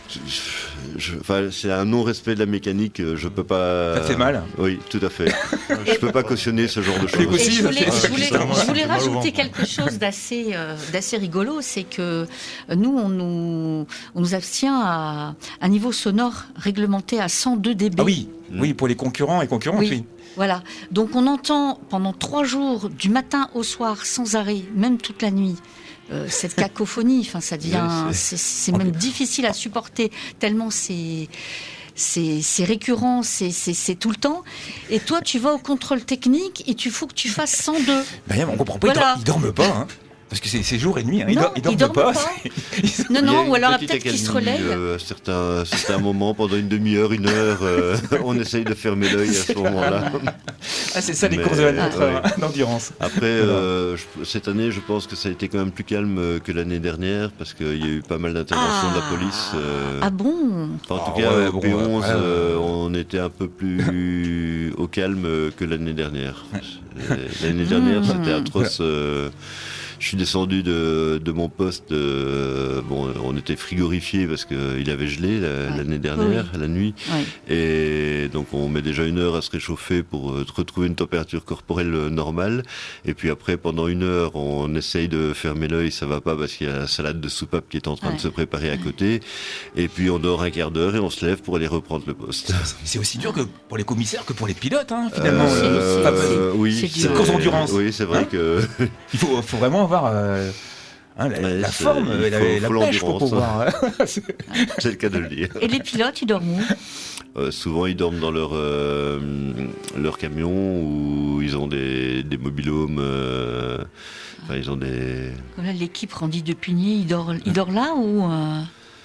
je- Enfin, c'est un non-respect de la mécanique. Je peux pas. Ça te fait mal. Oui, tout à fait. Je peux pas cautionner ce genre de Les choses. aussi, Et je ça voulais, fait- je voulais- ça fait mal, je voulais ça fait mal au rajouter ventre. quelque chose d'assez euh, d'assez rigolo, c'est que euh, nous on nous on nous abstient à un niveau sonore réglementé à cent deux décibels. Ah oui, oui, pour les concurrents et concurrentes, Oui. oui. Voilà. Donc on entend pendant trois jours, du matin au soir, sans arrêt, même toute la nuit, euh, cette cacophonie. Enfin, ça devient, Oui, c'est c'est même difficile à supporter tellement c'est. C'est c'est récurrent, c'est c'est- c'est tout le temps. Et toi, tu vas au contrôle technique et tu faut que tu fasses cent deux. Ben, on comprend pas, Voilà. ils, dorment, ils dorment pas, hein. Parce que c'est c'est jour et nuit, hein. Ils, Non, dor- ils ils dorment, dorment pas. pas. Ils- Non, Il y a non, une ou alors petite peut-être qu'ils se accalmie, relèvent. euh, à certains, certains moments, pendant une demi-heure, une heure, euh, on essaye de fermer l'œil à ce moment-là. Ah, c'est ça les Mais, courses de vingt-quatre ouais. heures hein, d'endurance. Après, euh, je- cette année, je pense que ça a été quand même plus calme euh, que l'année dernière, parce qu'il y a eu pas mal d'interventions de la police. euh, Ah bon? enfin, en tout Ah cas, ouais, au bon, P onze, ouais, ouais, ouais. euh, on était un peu plus au calme euh, que l'année dernière. Euh, L'année dernière, Mmh. c'était atroce. euh, Je suis descendu de, de mon poste. euh, bon, on était frigorifié parce qu'il avait gelé la- Ouais. l'année dernière, la nuit. Oui. Et donc on met déjà une heure à se réchauffer pour euh, retrouver une température corporelle euh, normale. Et puis après, pendant une heure, on essaye de fermer l'œil, ça va pas parce qu'il y a la salade de soupape qui est en train Ouais. de se préparer à côté. Et puis on dort un quart d'heure et on se lève pour aller reprendre le poste. C'est aussi dur que pour les commissaires que pour les pilotes, hein, finalement. Euh, c'est- Enfin, euh, oui, c'est C'est une course d'endurance. Oui, c'est vrai Hein que il faut, faut vraiment avoir euh, hein, la, Ouais, la c'est- forme, il la, faut- la faut pêche pour l'endurance, pouvoir. euh, c'est le cas de le dire. Et les pilotes, ils dorment où? Euh, souvent, ils dorment dans leur euh, leur camion ou ils ont des des mobilhomes. euh, Enfin, ils ont des. Voilà, l'équipe Randy de Pugny, il dort, il dort là ou euh,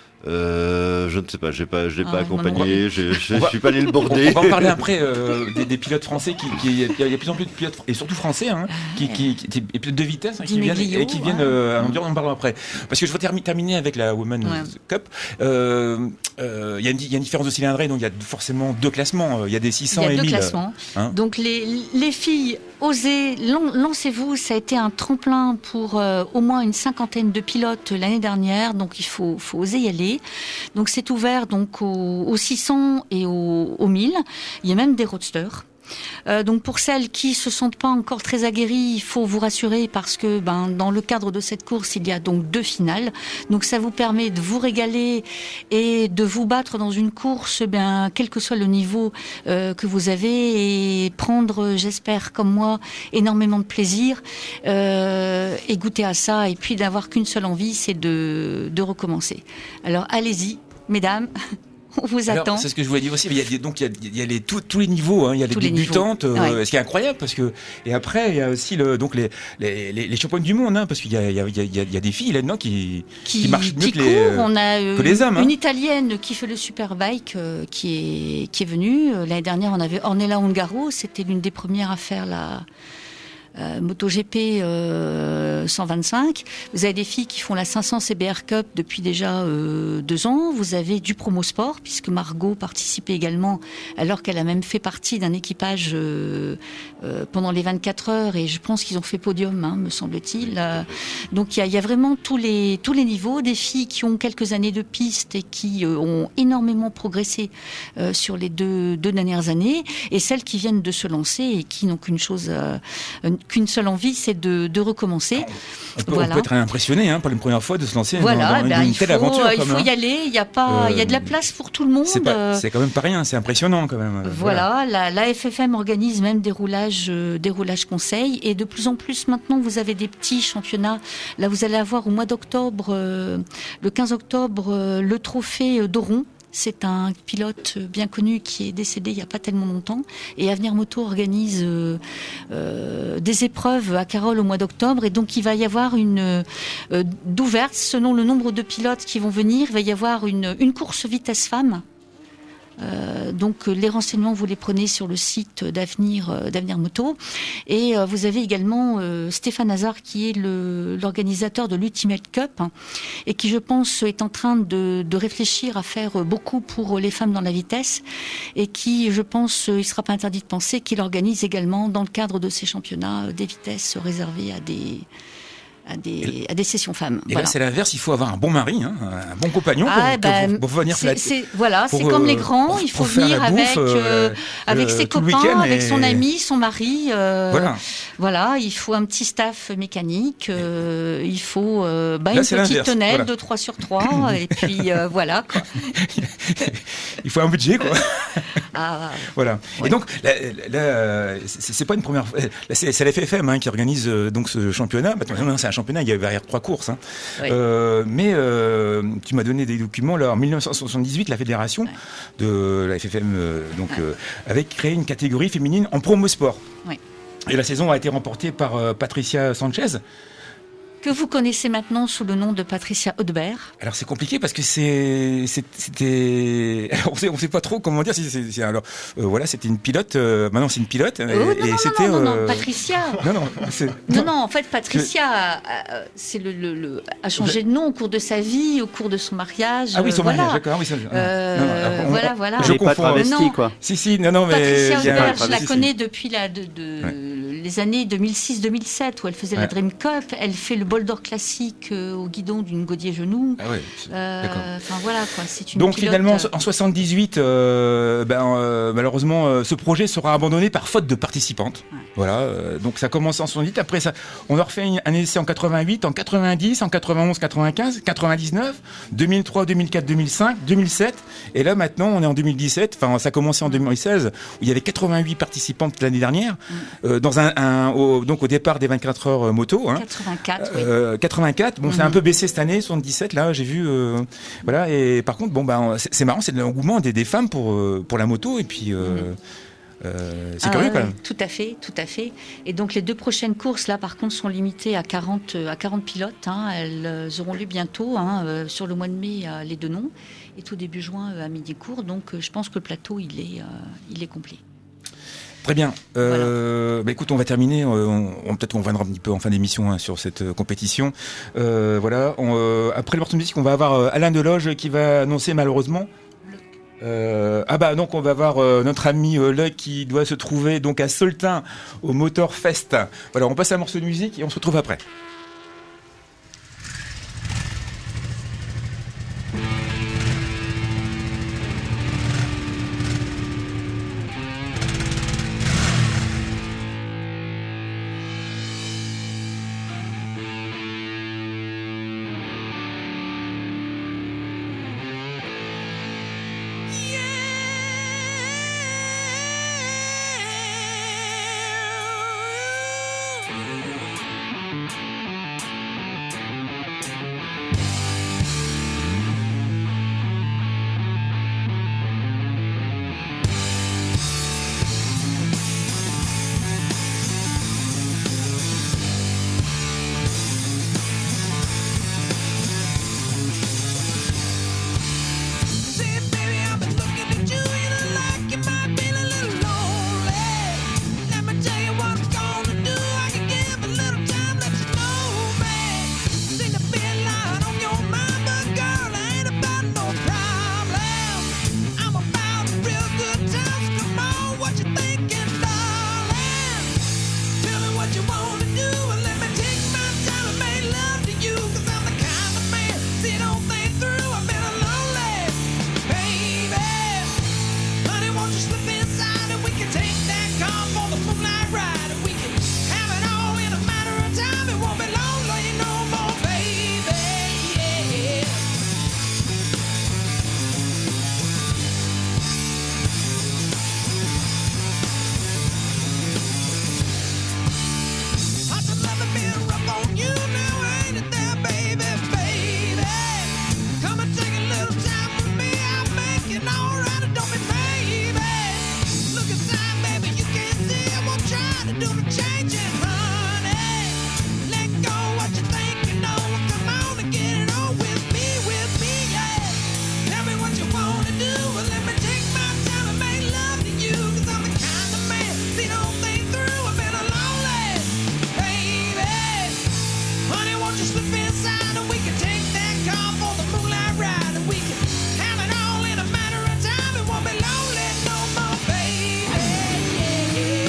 Euh, je ne sais pas, j'ai pas, je l'ai Ah pas ouais, moi non accompagné, je, je On va- suis pas allé le on, border. on va en parler après euh, des, des pilotes français qui, qui il y, a- il y a de plus en plus de pilotes et surtout français hein, qui, qui, qui des pilotes de vitesse hein, qui Di viennent Meglio, et qui viennent ouais. euh, à l'endurance, on en parlera après parce que je veux termi- terminer avec la Women's Ouais. Cup. Euh, euh, Il y, a une- il y a une différence de cylindrée donc il y a forcément deux classements. Il y a des six il cents y a et deux mille. classements. hein. Donc les, les filles, osez, lan- lancez-vous. Ça a été un tremplin pour euh, au moins une cinquantaine de pilotes l'année dernière. Donc il faut, faut oser y aller. Donc c'est ouvert donc aux, aux six cents et aux, aux mille. Il y a même des roadsters. Euh, donc pour celles qui se sentent pas encore très aguerries, il faut vous rassurer parce que ben dans le cadre de cette course, il y a donc deux finales. Donc ça vous permet de vous régaler et de vous battre dans une course, ben quel que soit le niveau euh, que vous avez et prendre, j'espère comme moi, énormément de plaisir euh, et goûter à ça et puis d'avoir qu'une seule envie, c'est de de recommencer. Alors allez-y, mesdames. On vous Alors, attend. c'est ce que je voulais dire aussi. Il y a, des- donc il y a, il y a les, tous, tous les niveaux. Hein. Il y a les Tous les débutantes, niveaux. euh, Ouais. ce qui est incroyable parce que et après il y a aussi le donc les les, les, les championnes du monde hein, parce qu'il y a il y a, il y a, il y a des filles là-dedans qui qui marchent mieux qui que les, court. On a euh, que les hommes, hein. une Italienne qui fait le Superbike euh, qui est qui est venue Euh, l'année dernière. On avait Ornella Ongaro, c'était l'une des premières à faire la euh, MotoGP euh, cent vingt-cinq. Vous avez des filles qui font la cinq cents C B R Cup depuis déjà euh, deux ans. Vous avez du promo sport, puisque Margot participait également, alors qu'elle a même fait partie d'un équipage euh, euh, pendant les vingt-quatre heures, et je pense qu'ils ont fait podium, hein, me semble-t-il. Euh, donc il y a, y a vraiment tous les tous les niveaux, des filles qui ont quelques années de piste et qui euh, ont énormément progressé euh, sur les deux, deux dernières années, et celles qui viennent de se lancer et qui n'ont qu'une chose, euh, qu'une seule envie, c'est de, de recommencer. On peut, voilà. on peut être impressionné hein, pour la première fois de se lancer voilà, dans, dans ben, une il telle faut, aventure. il comme, faut hein. y aller. Il y a pas, il Euh, y a de la place pour tout le monde. C'est, pas, euh, c'est quand même pas rien, c'est impressionnant quand même. Voilà, la, la F F M organise même des roulages, euh, des roulages conseils, et de plus en plus maintenant vous avez des petits championnats. Là vous allez avoir au mois d'octobre, euh, le quinze octobre, euh, le trophée euh, d'Oron. C'est un pilote bien connu qui est décédé il n'y a pas tellement longtemps. Et Avenir Moto organise euh, euh, des épreuves à Carole au mois d'octobre. Et donc il va y avoir une euh, d'ouverte, selon le nombre de pilotes qui vont venir, il va y avoir une, une course vitesse femme. Euh, donc les renseignements vous les prenez sur le site d'Avenir euh, d'Avenir Moto, et euh, vous avez également euh, Stéphane Hazard qui est le, l'organisateur de l'Ultimate Cup, hein, et qui je pense est en train de, de réfléchir à faire beaucoup pour les femmes dans la vitesse, et qui je pense il sera pas interdit de penser qu'il organise également dans le cadre de ces championnats des vitesses réservées à des À des, à des sessions femmes. Et voilà. là, c'est l'inverse, il faut avoir un bon mari, hein, un bon compagnon pour, Ah, ben, pour, pour venir c'est, flatter. c'est, voilà, pour, c'est comme euh, les grands, pour- il faut pour faire venir la bouffe, avec, euh, euh, avec euh, ses tout le copains, week-end avec et- son ami, son mari. euh, Voilà. Voilà, il faut un petit staff mécanique, euh, il faut euh, bah, Là, une c'est petite l'inverse, tonnelle voilà. de trois sur trois, et puis euh, voilà. Quoi. Il faut un budget, quoi. Ah, Voilà. Ouais. Et donc, là, là, euh, c'est, c'est pas une première fois. Là, c'est, c'est la F F M hein, qui organise euh, donc ce championnat. Maintenant, c'est un championnat, il y a derrière trois courses. Hein. Oui. Euh, mais euh, tu m'as donné des documents. Là, en dix-neuf cent soixante-dix-huit, la fédération Ouais. de la F F M euh, donc, euh, avait créé une catégorie féminine en promo sport. Oui. Et la saison a été remportée par euh, Patricia Sanchez. que vous connaissez maintenant sous le nom de Patricia Haudebert. Alors c'est compliqué parce que c'est, c'est- c'était, alors, on sait, on sait pas trop comment dire. Si c'est, c'est- alors euh, voilà, c'était une pilote. euh, maintenant c'est une pilote. Oh, et, non, et non, c'était. non, non, non, euh, Patricia. Non non, c'est- Non, non, en fait, Patricia a, a- c'est le, le- le- a changé de nom au cours de sa vie, au cours de son mariage. Ah oui, son euh, voilà. mariage, d'accord. Oui, ça, Euh, non, non, alors, on- voilà, on- voilà. Je Elle est pas confonds. travestie, Non. quoi. Si si, non non, mais Patricia il y a- Haudebert, je si, la si. connais depuis la, de, de- Ouais. les années deux mille six deux mille sept, où elle faisait la Ouais. Dream Cup. Elle fait le bol d'or classique euh, au guidon d'une Gaudier-Genou. Ah ouais, c'est- Euh, d'accord. Enfin voilà, quoi. C'est une Donc pilote, finalement, euh, en soixante-dix-huit, euh, ben, euh, malheureusement, euh, ce projet sera abandonné par faute de participantes. Ouais. Voilà. euh, donc ça commence en soixante-dix. Après ça, on a refait une- un essai en quatre-vingt-huit, en quatre-vingt-dix, en quatre-vingt-onze, quatre-vingt-quinze, quatre-vingt-dix-neuf, deux mille trois, deux mille quatre, deux mille cinq, deux mille sept. Et là maintenant, on est en deux mille dix-sept. Enfin, ça a commencé en deux mille seize, où il y avait quatre-vingt-huit participantes l'année dernière. euh, dans un, un- au, donc au départ des vingt-quatre heures euh, moto. Hein. quatre-vingt-quatre, oui. Euh, quatre-vingt-quatre, bon, c'est Mhm. un peu baissé cette année, soixante-dix-sept, là, j'ai vu, euh, voilà, et par contre, bon, ben, c'est, c'est marrant, c'est de l'engouement des, des femmes pour, euh, pour la moto, et puis, euh, euh, c'est Ah, curieux, ouais, quand même. Tout à fait, tout à fait. Et donc les deux prochaines courses, là, par contre, sont limitées à quarante, euh, à quarante pilotes. Hein. Elles euh, auront lieu bientôt, hein, euh, sur le mois de mai, à les deux noms, et tout début juin euh, à Midi-Court. Donc euh, je pense que le plateau, il est, euh, il est complet. Très bien. Euh, bah, écoute, on va terminer. euh, On, on- peut-être qu'on reviendra un petit peu en fin d'émission hein, sur cette euh, compétition. Euh, voilà. On, euh, après le morceau de musique, on va avoir euh, Alain Deloge qui va annoncer malheureusement. Euh, ah bah donc on va voir euh, notre ami euh, Luc qui doit se trouver donc à Soltin au Motor Fest. Voilà, on passe à un morceau de musique et on se retrouve après. Yeah. Honey, won't you slip inside and we can take that car for the moonlight ride, and we can have it all in a matter of time. It won't be lonely no more, baby. Yeah. I said, let me be rough on you now, ain't it there, baby, baby? Come and take a little time with me, I'll make it alright, and don't be baby. Look inside, baby, you can't see I won't try to do the changing, honey. Let go what you think you know, come on and get it on with me, with me, yeah. Tell me what you wanna do, and let me take my time and make love to you, 'cause I'm the kind of man, see the whole thing through, I've been a lonely, baby. Honey, won't you slip inside and we can take that car for the moonlight ride, and we can have it all in a matter of time. It won't be lonely no more, baby. Yeah.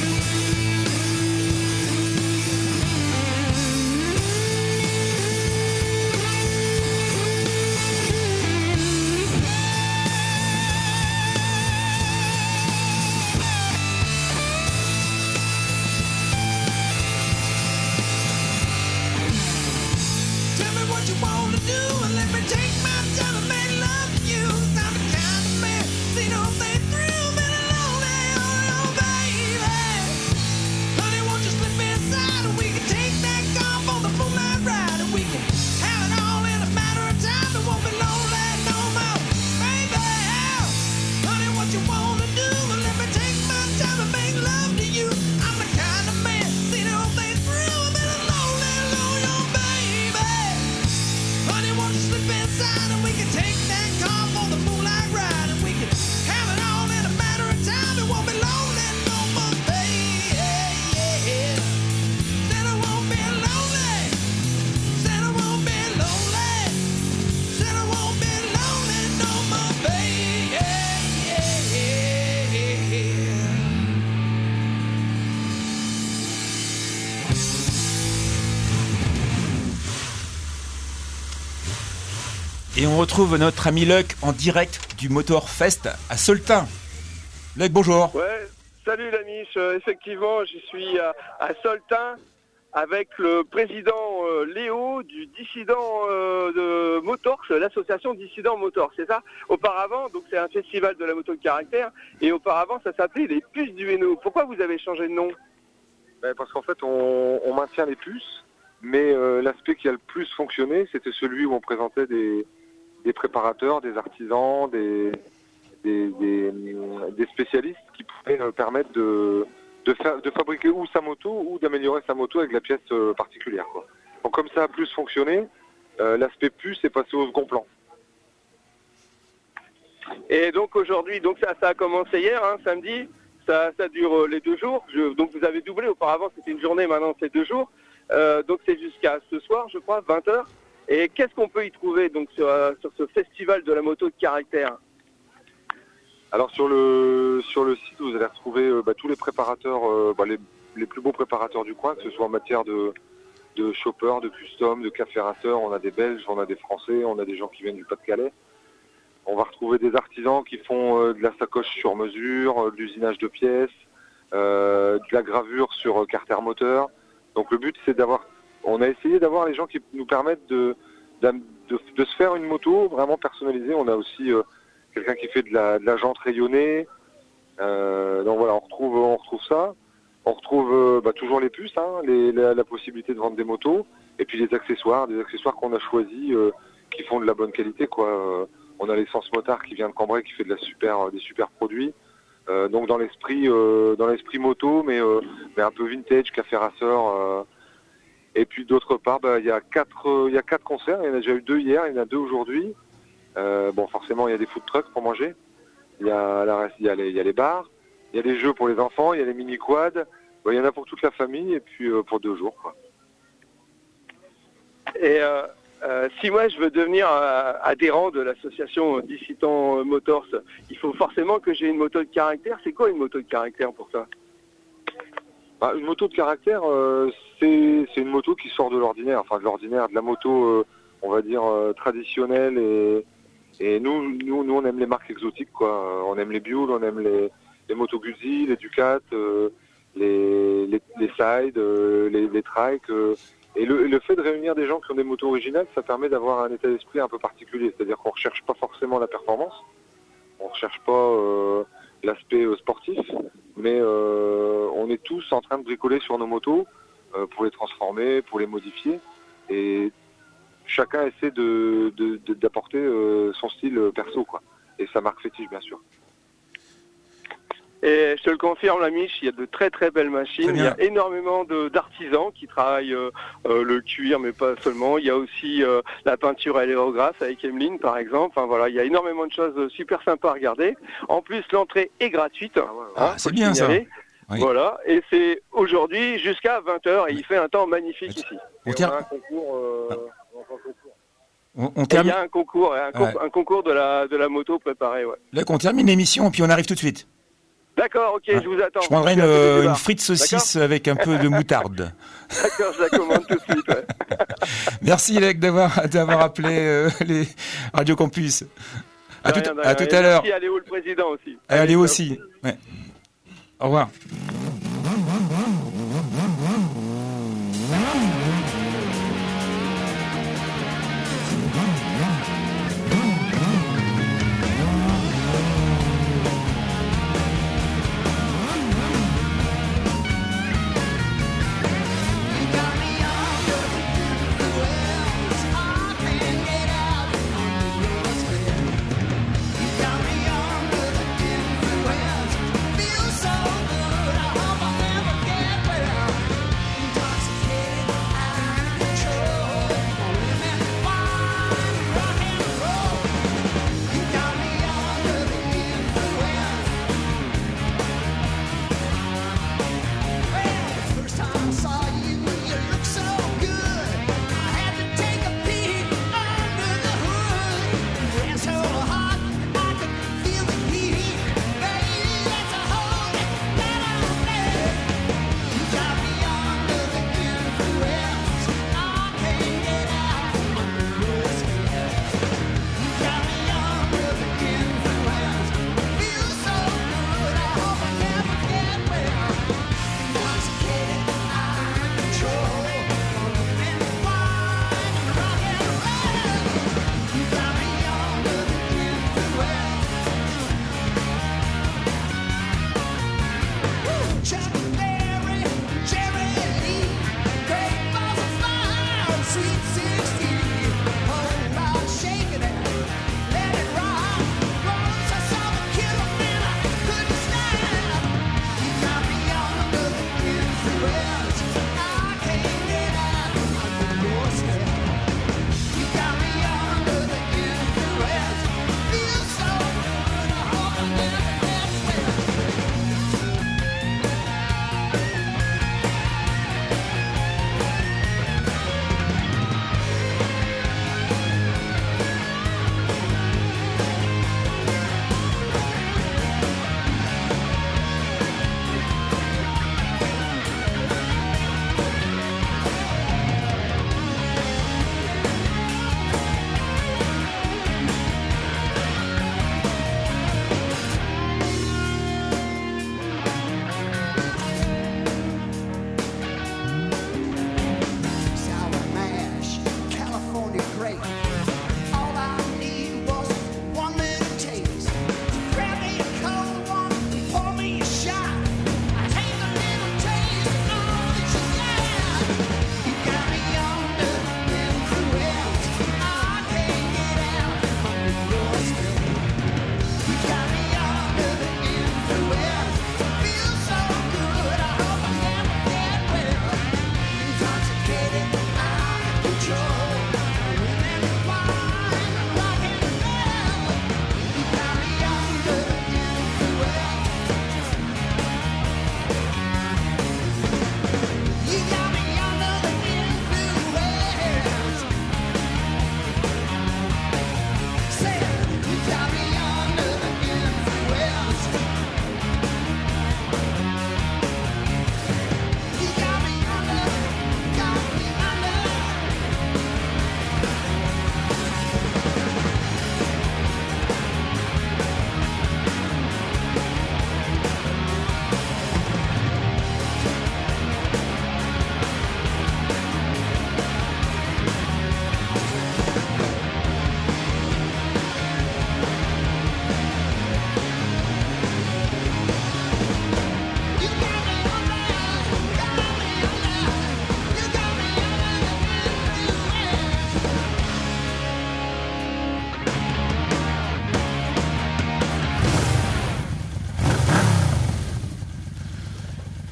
Tell me what you wanna do and let me take my time and make love to you. 'Cause I'm the kind of man, see the whole thing through, been a lonely, oh, baby. Honey, won't you slip inside and we can take that car for the moonlight ride, and we can have it all in a matter of time. It won't be lonely no more, baby. Honey, what you wanna do and let me take my time and make love to you. I'm the kind of man, see the whole thing through, been a lonely, lonely, baby. Honey, won't you slip inside and we can take that car for the moonlight ride, and we can have it all in a matter of time. It won't be lonely no more, baby. Yeah. Said I won't be lonely. Said I won't be lonely. Said I won't be lonely no more, baby. Yeah. Et on retrouve notre ami Luc en direct du Motor Fest à Soltin. Luc, bonjour. Ouais, salut l'ami, je- effectivement je suis à, à Soltin avec le président euh, Léo du Dissident euh, de Motors, l'association Dissident Motors, c'est ça? Auparavant, donc c'est un festival de la moto de caractère, et auparavant ça s'appelait les Puces du Hainaut. Pourquoi vous avez changé de nom? Ben, parce qu'en fait, on, on maintient les puces, mais euh, l'aspect qui a le plus fonctionné, c'était celui où on présentait des, des préparateurs, des artisans, des, des, des, des spécialistes qui pouvaient euh, permettre de, de, faire, de fabriquer ou sa moto ou d'améliorer sa moto avec la pièce euh, particulière, quoi. Donc comme ça a plus fonctionné, euh, l'aspect puce est passé au second plan. Et donc aujourd'hui, donc ça, ça a commencé hier, hein, samedi, ça, ça dure euh, les deux jours. Je- donc vous avez doublé, auparavant c'était une journée, maintenant c'est deux jours. Euh, donc c'est jusqu'à ce soir, je crois, vingt heures. Et qu'est-ce qu'on peut y trouver donc sur, euh, sur ce festival de la moto de caractère? Alors sur le sur le site, vous allez retrouver euh, bah, tous les préparateurs, euh, bah, les, les plus beaux préparateurs du coin, que ce soit en matière de, de chopper, de custom, de caférateur. On a des Belges, on a des Français, on a des gens qui viennent du Pas-de-Calais. On va retrouver des artisans qui font euh, de la sacoche sur mesure, euh, de l'usinage de pièces, euh, de la gravure sur euh, carter moteur. Donc le but, c'est d'avoir... On a essayé d'avoir les gens qui nous permettent de, d'am- de, de se faire une moto vraiment personnalisée. On a aussi euh, quelqu'un qui fait de la, de la jante rayonnée. Euh, donc voilà, on retrouve, on retrouve ça. On retrouve euh, bah, toujours les puces, hein, les, la, la possibilité de vendre des motos, et puis les accessoires, des accessoires qu'on a choisis, euh, qui font de la bonne qualité, quoi. Euh, on a l'essence motard qui vient de Cambrai, qui fait de la super, des super produits. Euh, donc dans l'esprit, euh, dans l'esprit moto, mais, euh, mais un peu vintage, café racer. Euh, et puis d'autre part, bah, il y a quatre, euh, il y a quatre concerts. Il y en a déjà eu deux hier, il y en a deux aujourd'hui. Euh, bon, forcément, il y a des food trucks pour manger. Il y a, la, il y a les, il y a les bars. Il y a les jeux pour les enfants, il y a les mini-quads. Bon, il y en a pour toute la famille et puis euh, pour deux jours, quoi. Et euh, euh, si moi je veux devenir euh, adhérent de l'association Dissident Motors, il faut forcément que j'ai une moto de caractère. C'est quoi une moto de caractère pour ça? Bah, une moto de caractère, euh, c'est, c'est une moto qui sort de l'ordinaire, enfin de l'ordinaire, de la moto, euh, on va dire, euh, traditionnelle et, Et nous, nous, nous, on aime les marques exotiques, quoi. Euh, On aime les Buell, on aime les, les Moto Guzzi, les Ducat, euh, les, les, les Side, euh, les, les Trike. Euh, et le, le fait de réunir des gens qui ont des motos originales, ça permet d'avoir un état d'esprit un peu particulier. C'est-à-dire qu'on recherche pas forcément la performance, on recherche pas euh, l'aspect euh, sportif, mais euh, on est tous en train de bricoler sur nos motos euh, pour les transformer, pour les modifier. Et chacun essaie de, de, de- d'apporter euh, son style perso, quoi. Et sa marque fétiche, bien sûr. Et je te le confirme, la Mich, il y a de très très belles machines. Très Il bien. y a énormément de- d'artisans qui travaillent euh, euh, le cuir, mais pas seulement. Il y a aussi euh, la peinture à l'aérographe avec Emeline, par exemple. Enfin, voilà, il y a énormément de choses euh, super sympas à regarder. En plus, l'entrée est gratuite. Ah, hein, c'est faut le bien, ça. signaler. Oui. Voilà, et c'est aujourd'hui jusqu'à vingt heures et il fait un temps magnifique ici. On, Et ter- on a un concours, euh, on a un concours. on- on Et il termine... y a un concours, un, con- Ouais. un concours de la, de la moto préparé. Ouais. Là, qu'on termine l'émission, puis on arrive tout de suite. D'accord, ok, Ouais. je vous attends. Je prendrai suis une, à côté du une bar. frite saucisse avec un peu de moutarde. D'accord, je la commande tout de suite. Ouais. Merci, Lec, d'avoir d'avoir appelé euh, les Radio Campus. À De tout, rien, de à rien. tout Et à l'heure. Merci à Léo le président aussi. Allez ciao. aussi. Ouais. Au revoir.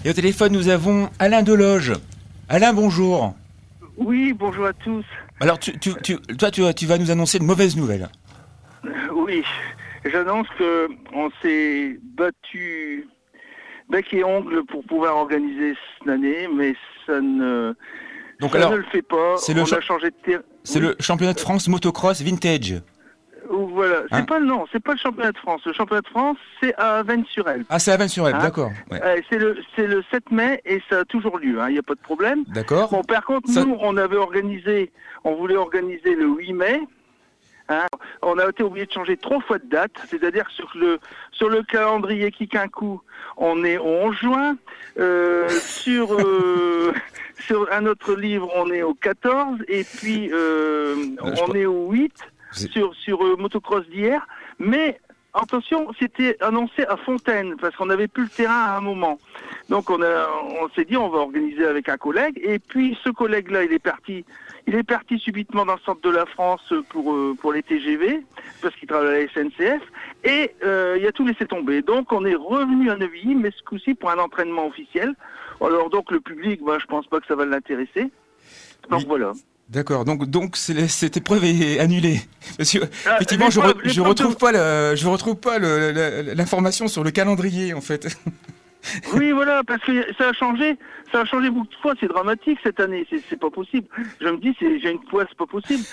Et au téléphone, nous avons Alain Deloge. Alain, bonjour. Oui, bonjour à tous. Alors, tu, tu, tu, toi, tu, tu vas nous annoncer de mauvaises nouvelles. Euh, oui, j'annonce que on s'est battu bec et ongle pour pouvoir organiser cette année, mais ça ne, Donc, ça alors, ne le fait pas. c'est le on cha- a changé de terrain. C'est Oui. le championnat de France motocross vintage. Voilà, c'est Hein pas non, c'est pas le championnat de France. Le championnat de France, c'est à Vennes-sur-Elbe. Ah, c'est à Vannes-sur-Elbe, Hein d'accord. Ouais. Euh, c'est le c'est le sept mai et ça a toujours lieu. Il n'y a pas de problème. D'accord. Bon, par contre, Ça- nous, on avait organisé, on voulait organiser le huit mai. Hein. On a été obligé de changer trois fois de date, c'est-à-dire sur le sur le calendrier Kikinkou, on est au onze juin. Euh, sur euh, sur un autre livre, on est au quatorze, et puis euh, Euh, je on crois- est au huit C'est- sur sur euh, motocross d'hier. Mais attention, c'était annoncé à Fontaine parce qu'on n'avait plus le terrain à un moment. Donc on a, on s'est dit on va organiser avec un collègue, et puis ce collègue-là, il est parti, il est parti subitement dans le centre de la France pour euh, pour les T G V parce qu'il travaille à la S N C F, et euh, il a tout laissé tomber. Donc on est revenu à Neuvilly, mais ce coup-ci pour un entraînement officiel. Alors donc le public, bah, je pense pas que ça va l'intéresser. Donc Oui. voilà. D'accord, donc donc c'est le- cette épreuve est annulée. Parce que, Ah, effectivement, je, re- l'épreuve- je l'épreuve retrouve de- pas le, je retrouve pas le- le- l'information sur le calendrier en fait. Oui, voilà, parce que ça a changé, ça a changé beaucoup de fois, c'est dramatique cette année, c'est, c'est pas possible. Je me dis, c'est, j'ai une foi, c'est pas possible.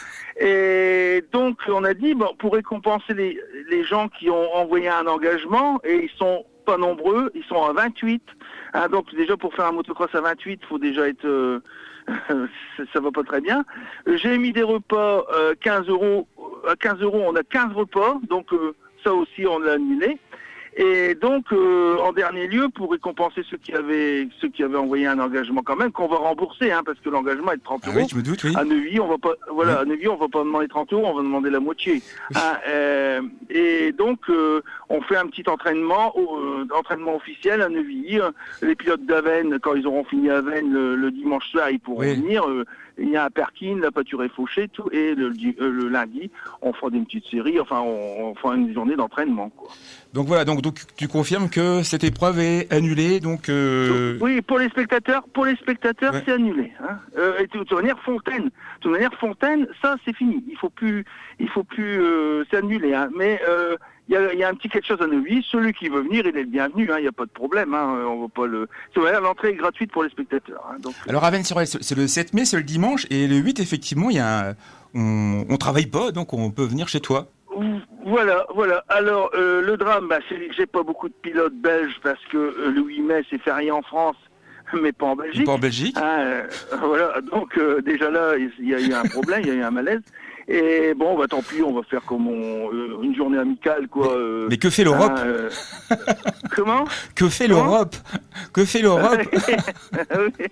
Et donc, on a dit, bon, pour récompenser les, les gens qui ont envoyé un engagement, et ils sont pas nombreux, ils sont à vingt-huit. Hein, donc, déjà, pour faire un motocross à vingt-huit, il faut déjà être... euh, ça, ça va pas très bien. Euh, J'ai mis des repas, euh, quinze euros. À quinze euros, on a quinze repas, donc euh, ça aussi, on l'a annulé. Et donc, euh, en dernier lieu, pour récompenser ceux qui avaient ceux qui avaient envoyé un engagement quand même, qu'on va rembourser, hein, parce que l'engagement est de trente Ah euros. oui, je me doute, oui. À Neuvilly, on va pas, voilà, à Neuvilly, on va pas demander trente euros, on va demander la moitié. Hein, euh, et donc, euh, on fait un petit entraînement, euh, entraînement officiel à Neuvilly. Les pilotes d'Avennes, quand ils auront fini à Vennes le, le dimanche soir, ils pourront Oui. venir. Euh, il y a un Perkin, la pâture est fauchée, tout. Et le, di- euh, le lundi, on fera une petite série, enfin, on, on fera une journée d'entraînement, quoi. Donc voilà, donc, donc tu confirmes que cette épreuve est annulée, donc euh, Oui, pour les spectateurs, pour les spectateurs, Ouais. c'est annulé. Hein. Euh, et de toute manière, Fontaine, de toute manière, Fontaine, ça, c'est fini. Il faut plus, il faut plus, euh, c'est annulé. Hein. Mais euh, il y, a, il y a un petit quelque chose à Neuvilly. Celui qui veut venir, il est le bienvenu. Hein. Il n'y a pas de problème. Hein. On va pas le. De toute manière, l'entrée est gratuite pour les spectateurs. Hein. Donc, alors à Vannes-sur-Elbe, c'est le sept mai, c'est le dimanche, et le huit, effectivement, il y a un- on, on travaille pas, donc on peut venir chez toi. Voilà, voilà. Alors, euh, le drame, bah, c'est que j'ai pas beaucoup de pilotes belges parce que euh, le huit mai, c'est férié en France, mais pas en Belgique. Pas en Belgique. Hein, euh, voilà, donc euh, déjà là, il y a eu un problème, il y a eu un malaise. Et bon, bah tant pis, on va faire comme on, euh, une journée amicale, quoi. euh, Mais que fait l'Europe hein, euh, Comment Que fait Comment l'Europe Que fait l'Europe oui.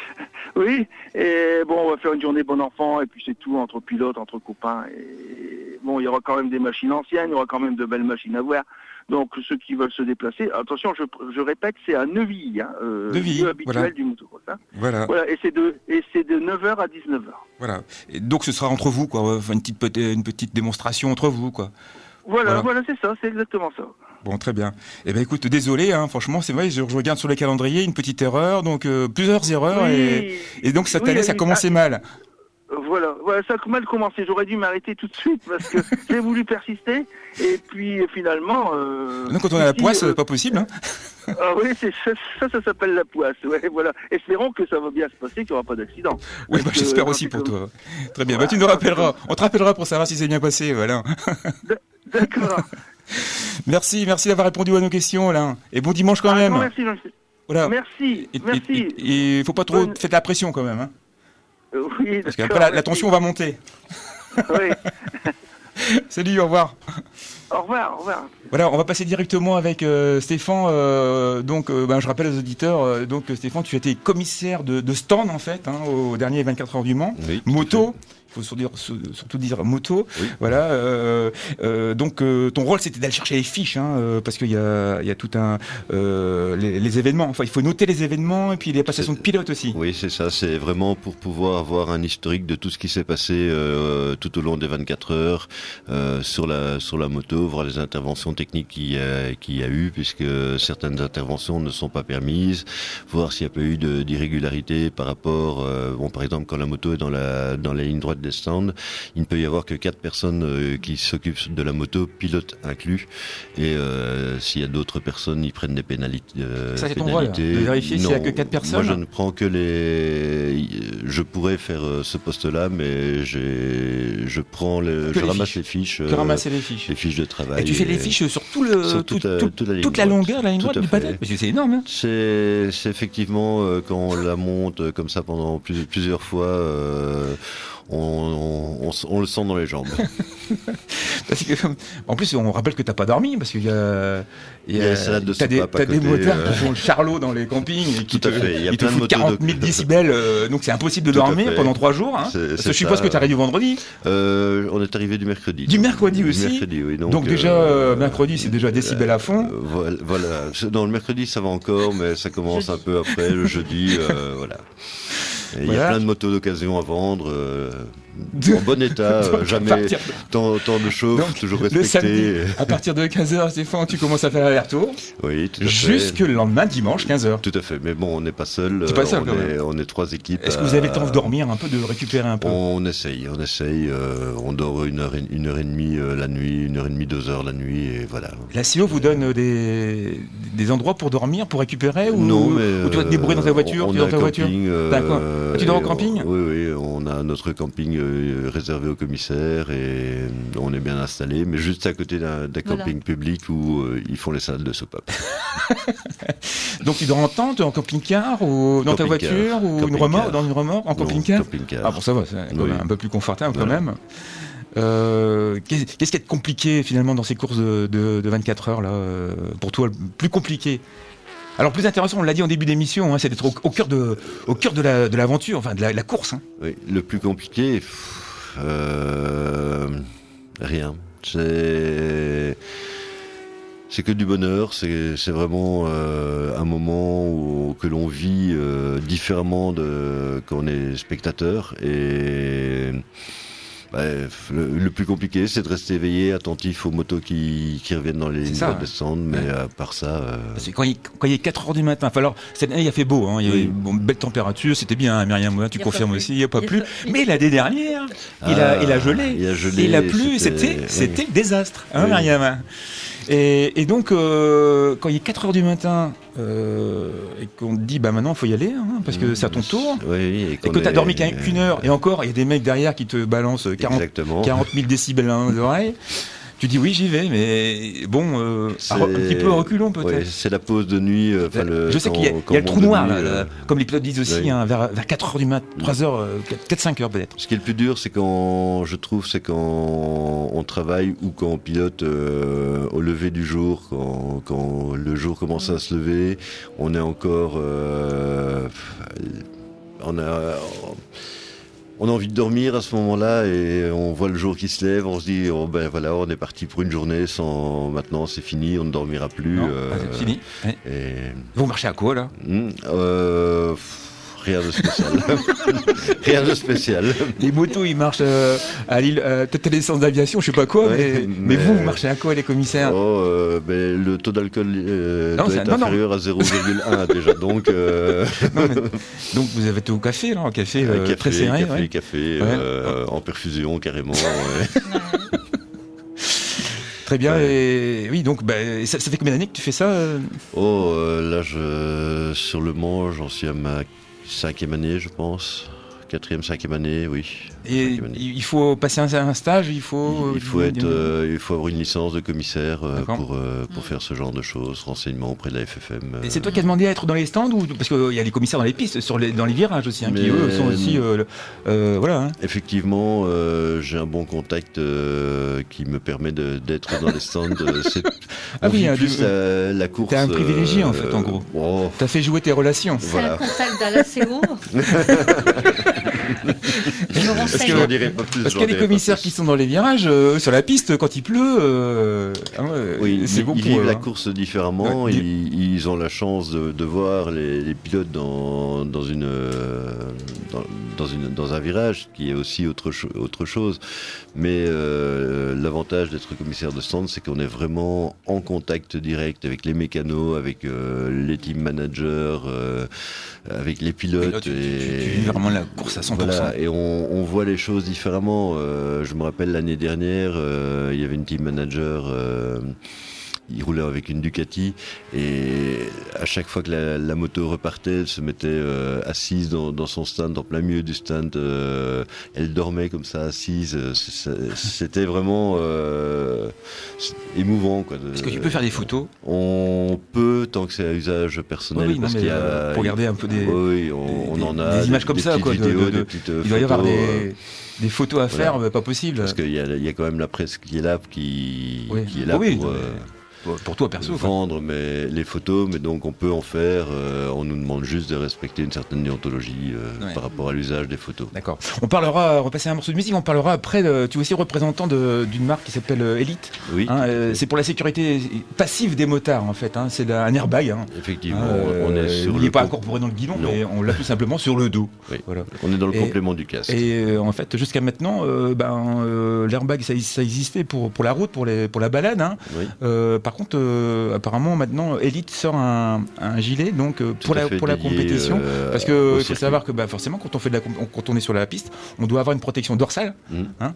Oui, et bon, on va faire une journée bon enfant, et puis c'est tout, entre pilotes, entre copains. Et bon, il y aura quand même des machines anciennes, il y aura quand même de belles machines à voir. Donc ceux qui veulent se déplacer, attention, je, je répète, c'est à Neuvilly, hein, euh, Neuvilly, lieu habituel voilà. du motocross. Hein. Voilà, Voilà, et c'est de et c'est de neuf heures à dix-neuf heures. voilà. Et donc ce sera entre vous, quoi. Enfin, une petite peut- une petite démonstration entre vous, quoi. Voilà, Voilà. voilà, c'est ça, c'est exactement ça. Bon, très bien. Eh ben, écoute, désolé, hein, franchement, c'est vrai, je, je regarde sur le calendrier, une petite erreur, donc euh, plusieurs erreurs, et, et donc cette oui, année, il y a ça eu- commençait ah, mal. Voilà, voilà, ça a mal commencé. J'aurais dû m'arrêter tout de suite parce que j'ai voulu persister, et puis euh, finalement. Euh, Donc, quand on a la ici, poisse, euh, c'est pas possible, hein. Ah oui, c'est ça, ça, ça s'appelle la poisse. Ouais, voilà. Espérons que ça va bien se passer, qu'il n'y aura pas d'accident. Oui, bah, Parce que, j'espère quand aussi c'est pour comme- toi. Très bien. Bah, tu nous rappelleras. On te rappellera pour savoir si c'est bien passé, voilà. D'accord. Merci, merci d'avoir répondu à nos questions, Alain. Et bon dimanche quand Ah, même. non, merci, Jean- Voilà. merci, Et, merci. et- et- et faut pas trop Bonne- faire de la pression quand même, hein. Euh, oui, Parce d'accord, qu'après la, la merci. tension va monter. Oui. Salut, au revoir. Au revoir, au revoir. Voilà, on va passer directement avec euh, Stéphane. euh, donc, euh, ben, je rappelle aux auditeurs, euh, donc Stéphane, tu étais commissaire de, de stand en fait, hein, au dernier vingt-quatre heures du Mans. Oui, tout à Moto, faut surtout dire, surtout dire moto. Oui. Voilà. Euh, euh, donc euh, ton rôle c'était d'aller chercher les fiches, hein, euh, parce qu'il y a, il y a tout un euh, les, les événements. Enfin, il faut noter les événements et puis les passations de pilotes aussi. Oui, c'est ça. C'est vraiment pour pouvoir avoir un historique de tout ce qui s'est passé euh, tout au long des vingt-quatre heures euh, sur la sur la moto, voir les interventions techniques qu'il y a, qu'il y a eu, puisque certaines interventions ne sont pas permises, voir s'il n'y a pas eu de, d'irrégularité par rapport, euh, bon, par exemple, quand la moto est dans la dans la ligne droite des stands, il ne peut y avoir que quatre personnes euh, qui s'occupent de la moto, pilote inclus, et euh, s'il y a d'autres personnes, ils prennent des pénalités. Euh, Ça c'est ton rôle, de vérifier s'il n'y a que quatre personnes. Moi, je ne prends que les. Je pourrais faire euh, ce poste-là, mais j'ai, je prends le, Que je les ramasse fiches. les fiches. Tu euh, ramasses les fiches. Les fiches de travail. Et tu fais les fiches sur tout le sur tout- toute la- tout- toute la ligne toute la droite. longueur de la ligne Tout droite à du fait. paddock. Parce que c'est énorme. Hein. C'est, c'est effectivement euh, quand on la monte euh, comme ça pendant plus- plusieurs fois, euh, on, on, on, s- on le sent dans les jambes. Parce que, en plus, on rappelle que t'as pas dormi parce qu'il y a, Il y a la salade de t'as des, soupape à t'as des côté, motards euh. qui font le charlot dans les campings et qui Tout à te, fait. Il y a ils te plein de foutent motos quarante de- mille décibels, euh, donc c'est impossible de Tout à dormir fait. pendant trois jours. Hein. C'est- Parce c'est que je suppose ça. que t'arrives du vendredi. Euh, on est arrivé du mercredi. Du mercredi aussi. Du mercredi, oui. Donc, Donc déjà, euh, euh, mercredi, c'est déjà décibels à fond. Euh, voilà, voilà. Non, le mercredi, ça va encore, mais ça commence un peu après, le jeudi, euh, voilà. Et il y Voilà. a plein de motos d'occasion à vendre, euh, en bon état, euh, Donc, à jamais partir tant, tant de chauffe, Donc, toujours Le respecté. samedi, à partir de quinze heures, Stéphane, tu commences à faire l'aller-retour. Oui, tout à fait. Jusque le lendemain, dimanche, quinze heures. Tout à fait, mais bon, on n'est pas seul. T'es pas euh, seul, on, quand est, on est trois équipes. Est-ce que vous avez le temps de à- dormir un peu, de récupérer un peu? On essaye, on essaye. euh, on dort une heure, et, une heure et demie euh, la nuit, une heure et demie, deux heures la nuit, et voilà. La C E O vous donne des, des endroits pour dormir, pour récupérer ou, Non, mais ou tu vas te débrouiller dans ta voiture? On, tu on es a dans ta un voiture camping. euh, D'accord. Tu dors au et on- camping? Oui, oui, on a notre camping euh, réservé au commissaire et on est bien installé, mais juste à côté d'un, d'un Voilà. camping public où euh, ils font les salades de soupape. Donc tu dors en tente, en camping-car ou dans ta Camping-car. voiture ou une Camping-car. remorque, dans une remorque, en Non, camping-car? camping-car. Ah bon, ça va, c'est quand Oui. même un peu plus confortable quand Voilà. même. Euh, qu'est-ce qu'est-ce qui est compliqué finalement dans ces courses de, de, de vingt-quatre heures là, euh, pour toi, le plus compliqué? Alors plus intéressant, on l'a dit en début d'émission, hein, c'est d'être au, au cœur de, au cœur de la, de l'aventure, enfin de la, la course. Hein. Oui, le plus compliqué, pff, euh, rien. C'est c'est que du bonheur. C'est c'est vraiment euh, un moment où, que l'on vit euh, différemment de quand on est spectateur. Et bref, le, le plus compliqué, c'est de rester éveillé, attentif aux motos qui, qui reviennent dans les C'est lignes ça, droites ouais. des stands. Mais Ouais. à part ça, euh, Parce que quand il, quand il est quatre heures du matin, enfin alors, cette année il a fait beau, hein, il y a Oui. eu bon, belle température, c'était bien, hein, Myriam, ouais, tu Il y a confirmes pas plu. aussi, il n'y a pas Il y a plu. pas plu. Mais l'année dernière, il, a, Ah, il a gelé. il a gelé, Il a plu, c'était- c'était, oui. c'était désastre, hein, Oui. Myriam. Et, et donc, euh, quand il est quatre heures du matin, euh, et qu'on te dit, bah maintenant, il faut y aller, hein, parce que c'est à ton tour, oui, et, et qu'on que tu as est- dormi qu'un- qu'une heure, et encore, il y a des mecs derrière qui te balancent quarante, Exactement. quarante mille décibels dans les oreilles, tu dis oui, j'y vais, mais bon, euh, C'est- un petit peu à reculons peut-être. Ouais, c'est la pause de nuit. euh, enfin, le, Je sais quand- qu'il y a, quand il y a le on trou monte de noir, nuit, là, euh, là, comme les pilotes disent aussi, oui. hein, vers, vers quatre heures du mat, trois heures, euh, quatre cinq heures peut-être. Ce qui est le plus dur, c'est quand, je trouve, c'est quand on travaille ou quand on pilote euh, au lever du jour, quand, quand le jour commence à se lever, on est encore, euh, on a, on a envie de dormir à ce moment-là et on voit le jour qui se lève, on se dit, oh, ben voilà, on est parti pour une journée sans, maintenant c'est fini, on ne dormira plus. Non, euh, ah, c'est fini. Ouais. Et, Vous marchez à quoi là? Hmm, euh, pff, rien de spécial. Rien de spécial. Les motos ils marchent euh, à l'île, euh, peut-être à l'essence d'aviation, je sais pas quoi, Ouais, mais, mais mais- vous, vous marchez à quoi les commissaires? Oh, euh, ben, le taux d'alcool euh, Non, doit c'est- être non, non. inférieur à zéro virgule un déjà, donc euh, Non, mais- donc vous avez été au café là, un café, euh, café, très serré, café, ouais. café, Ouais. euh, en perfusion carrément. ouais. Très bien. Ouais. Et oui, donc bah, ça, ça fait combien d'années que tu fais ça euh Oh, euh, là, je, sur le Mans, j'en suis à ma cinquième année, je pense. Quatrième, cinquième année, oui. Et Cinquième année. il faut passer un, un stage, il faut. Il, il faut euh, être, euh, il faut avoir une licence de commissaire euh, D'accord. pour euh, pour faire ce genre de choses, renseignement auprès de la F F M. Et c'est toi qui as demandé à être dans les stands ou parce qu'il y a les commissaires dans les pistes, sur les, dans les virages aussi, hein, qui Mais- eux sont aussi, euh, le- euh, voilà. Hein. Effectivement, euh, j'ai un bon contact euh, qui me permet de- d'être dans les stands. euh, c'est- Ah on oui, vit hein, plus du- la, la course. t'es un privilégié, en fait, en euh, gros. oh, T'as fait jouer tes relations. C'est Voilà. un contact dans la C E O. Je me Parce renseigne. que- J'en dirai pas plus, Parce j'en qu'il y a les dirai pas commissaires plus. qui sont dans les virages, euh, sur la piste, quand il pleut, euh, hein, euh, Oui, c'est ils, bon ils pour vivent eux, la hein. course différemment. Ouais, ils, ils ont la chance de, de voir les, les pilotes dans, dans, une, euh, dans, dans, une, dans un virage, qui est aussi autre, cho- autre chose. Mais euh, l'avantage d'être commissaire de stand, c'est qu'on est vraiment en contact direct avec les mécanos, avec euh, les team managers, euh, avec les pilotes. Et là, tu, tu- et- tu- tu vis vraiment la course à cent pour cent. Voilà, et on, on voit les choses différemment. Euh, je me rappelle l'année dernière, euh, il y avait une team manager, euh, il roulait avec une Ducati, et à chaque fois que la, la moto repartait, elle se mettait euh, assise dans, dans son stand, en plein milieu du stand. Euh, elle dormait comme ça, assise. C'est- c'est- C'était vraiment euh, c'est émouvant, quoi. de- Est-ce que tu peux faire des photos? On peut, tant que c'est à usage personnel, Oui, oui, non, parce mais, qu'il y a euh, pour garder un peu des- oui, on, des- on en a des images comme ça, petites quoi, de- vidéos, de- des de- petites, euh, Il doit y avoir photos, des, euh, des photos à voilà. faire, mais pas possible. Parce qu'il y a, il y a quand même la presse qui est là, qui, Oui. qui est là Oui, pour, non, mais euh, pour- pour toi perso, quoi. vendre mais, les photos, mais donc on peut en faire. euh, on nous demande juste de respecter une certaine déontologie euh, Ouais. par rapport à l'usage des photos. D'accord. On parlera, on va passer un morceau de musique, on parlera après, de, tu es aussi représentant de- d'une marque qui s'appelle euh, Elite. Oui, Hein, euh, c'est pour la sécurité passive des motards, en fait. Hein. C'est un airbag. Hein. effectivement, Euh, on est sur il le n'est pas com- incorporé dans le guidon, Non. mais on l'a tout simplement sur le dos. Oui. Voilà. On est dans le Et- complément du casque. Et euh, en fait, jusqu'à maintenant, euh, ben, euh, l'airbag, ça, ça existait pour, pour la route, pour, les, pour la balade. Hein. Oui. Euh, par contre, euh, apparemment, maintenant, Elite sort un, un gilet donc, euh, Tout pour, à la, fait pour la dédié, compétition. euh, Parce au que il faut circuit. savoir que bah, forcément, quand on, fait de la, com- quand on est sur la piste, on doit avoir une protection dorsale. Mhm. Hein.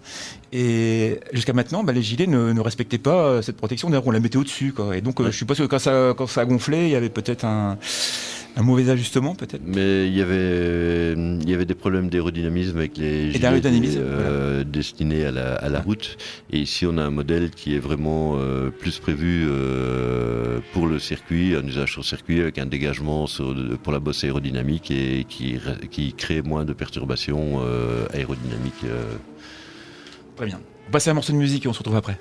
Et jusqu'à maintenant, bah, les gilets ne, ne respectaient pas euh, cette protection. D'ailleurs, on la mettait au-dessus. Quoi. Et donc, euh, Ouais. je suppose que quand ça, quand ça a gonflé, il y avait peut-être un, un mauvais ajustement, peut-être. Mais il y avait, il y avait des problèmes d'aérodynamisme avec les gilets d'aérodynamisme, euh, destinés à la, à la route. Et ici, on a un modèle qui est vraiment euh, plus prévu euh, pour le circuit, un usage sur circuit avec un dégagement sur, pour la bosse aérodynamique et qui, qui crée moins de perturbations euh, aérodynamiques. euh. Très bien. On passe à un morceau de musique et on se retrouve après.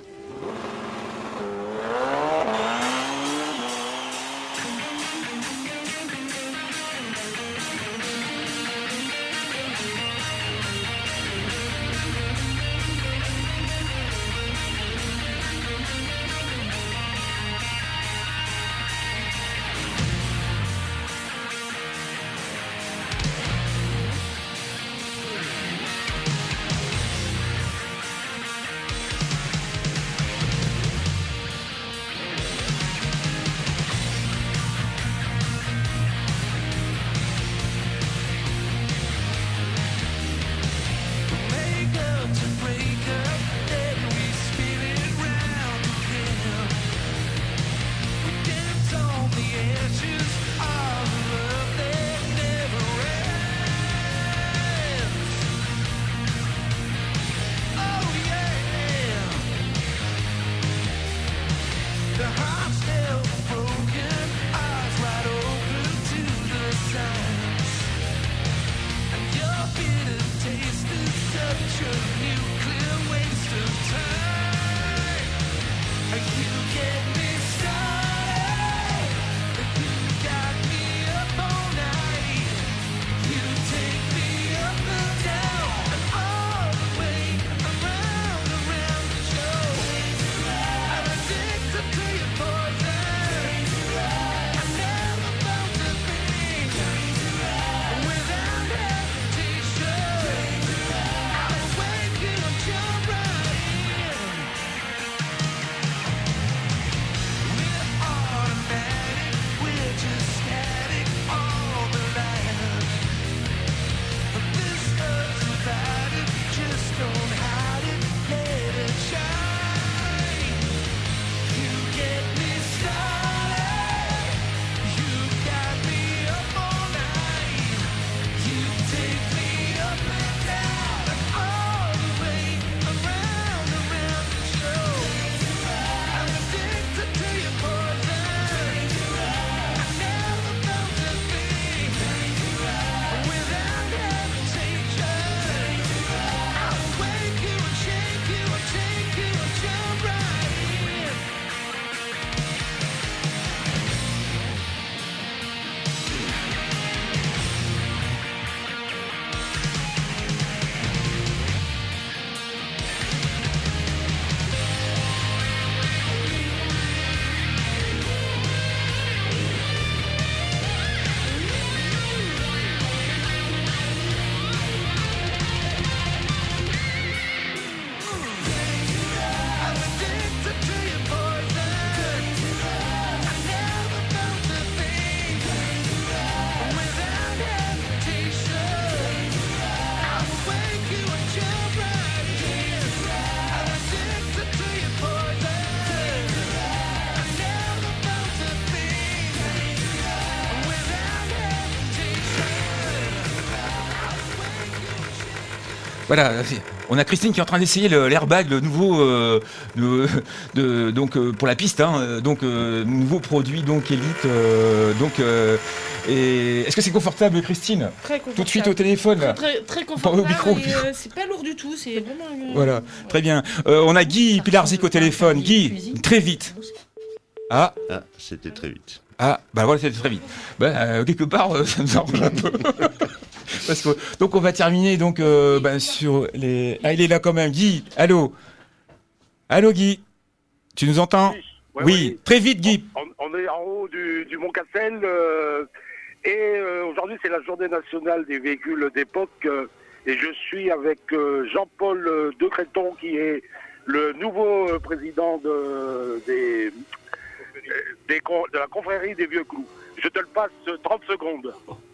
Voilà, on a Christine qui est en train d'essayer le- l'airbag, le nouveau, euh, de, de- donc euh, pour la piste, hein, donc euh, nouveau produit donc Elite. euh, donc, euh, et est-ce que c'est confortable, Christine? Très confortable. Tout de suite au téléphone là. Très, très Pas confortable. au micro, au et, micro. euh, c'est pas lourd du tout. C'est vraiment. euh, Voilà, très bien. Euh, on a Guy Pilarzik au téléphone. Guy, très vite. Ah, Ah, c'était très vite. ah, bah voilà, c'était très vite. Bah, euh, quelque part, euh, ça nous arrange un peu. Parce que, donc on va terminer donc euh, bah, sur les. Ah, il est là quand même. Guy, allô. Allô, Guy. Tu nous entends? Ouais, Oui, oui. très vite, Guy. On, on est en haut du, du Mont Cassel euh, et euh, aujourd'hui c'est la journée nationale des véhicules d'époque euh, et je suis avec euh, Jean-Paul euh, de Créton qui est le nouveau euh, président de, des, euh, des con- de la confrérie des Vieux Clous. Je te le passe euh, trente secondes.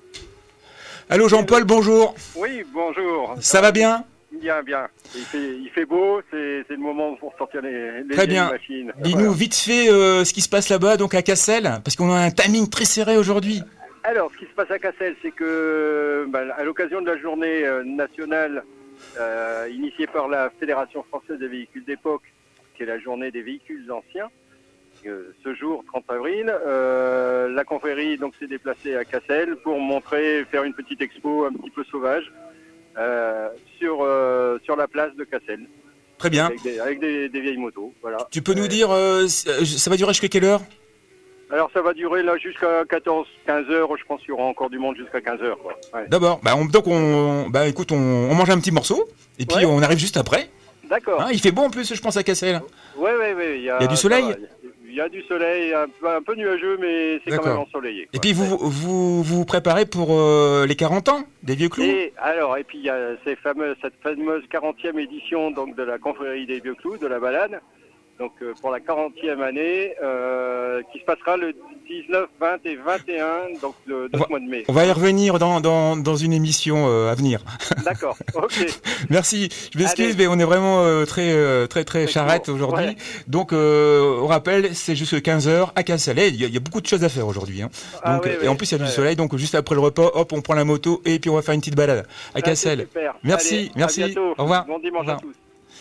Allô, Jean-Paul, bonjour. Oui, bonjour. Ça va bien? Bien, bien. Il fait, il fait beau, c'est c'est le moment pour sortir les, les Très vieilles bien. machines. Dis-nous Voilà. vite fait euh, ce qui se passe là-bas, donc à Cassel, parce qu'on a un timing très serré aujourd'hui. Alors, ce qui se passe à Cassel, c'est que, bah, à l'occasion de la journée euh, nationale euh, initiée par la Fédération française des véhicules d'époque, qui est la journée des véhicules anciens, euh, ce jour, trente avril, euh, la confrérie donc s'est déplacée à Cassel pour montrer, faire une petite expo un petit peu sauvage euh, sur euh, sur la place de Cassel. Très bien. Avec des, avec des, des vieilles motos, voilà. Tu peux nous dire, euh, ça va durer jusqu'à quelle heure? Alors ça va durer là jusqu'à quatorze quinze heures, je pense qu'il y aura encore du monde jusqu'à quinze heures. Quoi. Ouais. D'abord, bah, on, donc on, bah écoute, on, on mange un petit morceau et puis Ouais. on arrive juste après. D'accord. Hein, il fait bon en plus, je pense, à Cassel. Oui, oui, oui. Il y a, Il y a du soleil ça va. Il y a du soleil, un peu, un peu nuageux, mais c'est quand D'accord. même ensoleillé. Et puis vous vous vous, vous préparez pour euh, les quarante ans des Vieux Clous? Et alors, et puis il y a ces fameuses, cette fameuse quarantième édition donc de la confrérie des Vieux Clous, de la balade, donc euh, pour la quarantième année, euh, qui se passera le dix-neuf, vingt et vingt et un, donc de, de On va- ce mois de mai. On va y revenir dans, dans, dans une émission euh, à venir. D'accord, ok. Merci. Je m'excuse, Allez. mais on est vraiment euh, très euh, très très charrette court. aujourd'hui. Ouais. Donc, euh, on rappelle, c'est jusqu'à quinze heures à Cassel. Il y, a, il y a beaucoup de choses à faire aujourd'hui. Hein. Ah Donc, oui, et oui. en plus, il y a du Ouais. soleil. Donc, juste après le repas, hop, on prend la moto et puis on va faire une petite balade à Ah, Cassel. c'est super. Merci, Allez, à merci. bientôt. Au revoir. Bon dimanche Au revoir. à tous.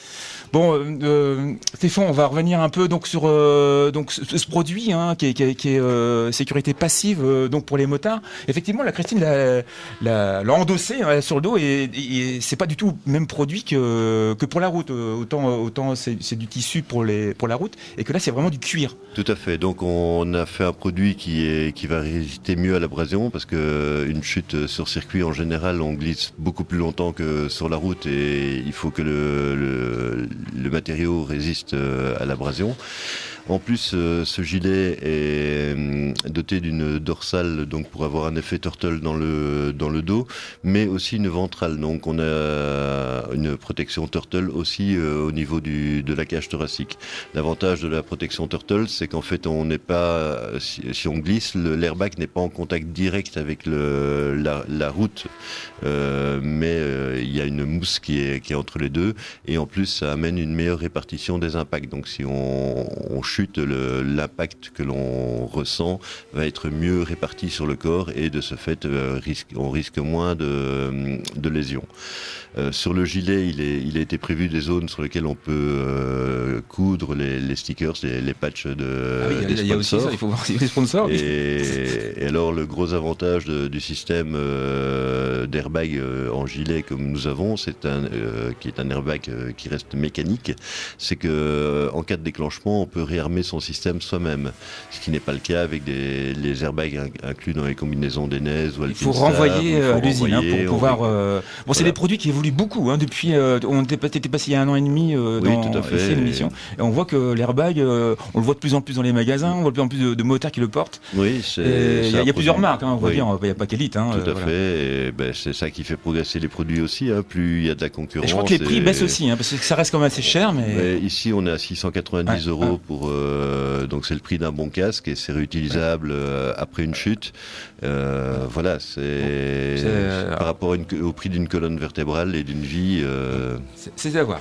Bon, euh, euh, Stéphane, on va revenir un peu donc sur euh, donc ce, ce produit hein, qui est, qui est, qui est euh, sécurité passive euh, donc pour les motards. Effectivement, la Christine l'a, l'a, l'a endossé hein, sur le dos et, et c'est pas du tout le même produit que que pour la route. Euh, Autant autant c'est, c'est du tissu pour les pour la route et que là c'est vraiment du cuir. Tout à fait. Donc on a fait un produit qui est qui va résister mieux à l'abrasion parce que une chute sur circuit en général on glisse beaucoup plus longtemps que sur la route et il faut que le le, le matériau résiste à l'abrasion. En plus, euh, ce gilet est euh, doté d'une dorsale donc pour avoir un effet turtle dans le dans le dos, mais aussi une ventrale. Donc on a une protection turtle aussi euh, au niveau du de la cage thoracique. L'avantage de la protection turtle, c'est qu'en fait on n'est pas si, si on glisse, le, l'airbag n'est pas en contact direct avec le la, la route, euh, mais euh, il y a une mousse qui est qui est entre les deux et en plus ça amène une meilleure répartition des impacts. Donc si on, on chute, le, l'impact que l'on ressent va être mieux réparti sur le corps et de ce fait, euh, risque, on risque moins de, de lésions. Euh, sur le gilet, il, est, il a été prévu des zones sur lesquelles on peut euh, coudre les, les stickers, les, les patchs de, Ah oui, des il y a aussi sponsors. ça, il faut voir si les sponsors. oui. Et, et alors le gros avantage de, du système euh, d'airbag euh, en gilet comme nous avons, c'est un euh, qui est un airbag euh, qui reste mécanique, c'est que euh, en cas de déclenchement, on peut réarmer son système soi-même, ce qui n'est pas le cas avec des, les airbags in- inclus dans les combinaisons d'Enez ou Il faut Alpinstar, renvoyer où il faut euh, à l'usine hein, renvoyer, pour on pouvoir. ré- euh, Bon, c'est Voilà. des produits qui évoluent beaucoup hein, depuis. Euh, on était, était passé il y a un an et demi euh, Oui, dans tout à fait. ici à l'émission, et on voit que l'airbag, euh, on le voit de plus en plus dans les magasins, on voit de plus en plus de, de motards qui le portent. Oui, c'est. Et Il y c'est a, un il y a plusieurs produit. marques, hein, on voit Oui. bien, il n'y a pas qu'Elite. Hein, Tout euh, à voilà. fait, et ben, c'est ça qui fait progresser les produits aussi. Hein. Plus il y a de la concurrence. Et je crois que les prix et- baissent aussi, hein, parce que ça reste quand même assez cher, mais. Mais ici, on est à six cent quatre-vingt-dix Ouais, euros ouais. pour. Euh, donc, c'est le prix d'un bon casque et c'est réutilisable euh, après une chute. Euh, voilà, c'est, c'est, euh, par rapport à une- au prix d'une colonne vertébrale et d'une vie. Euh, C'est, c'est à voir.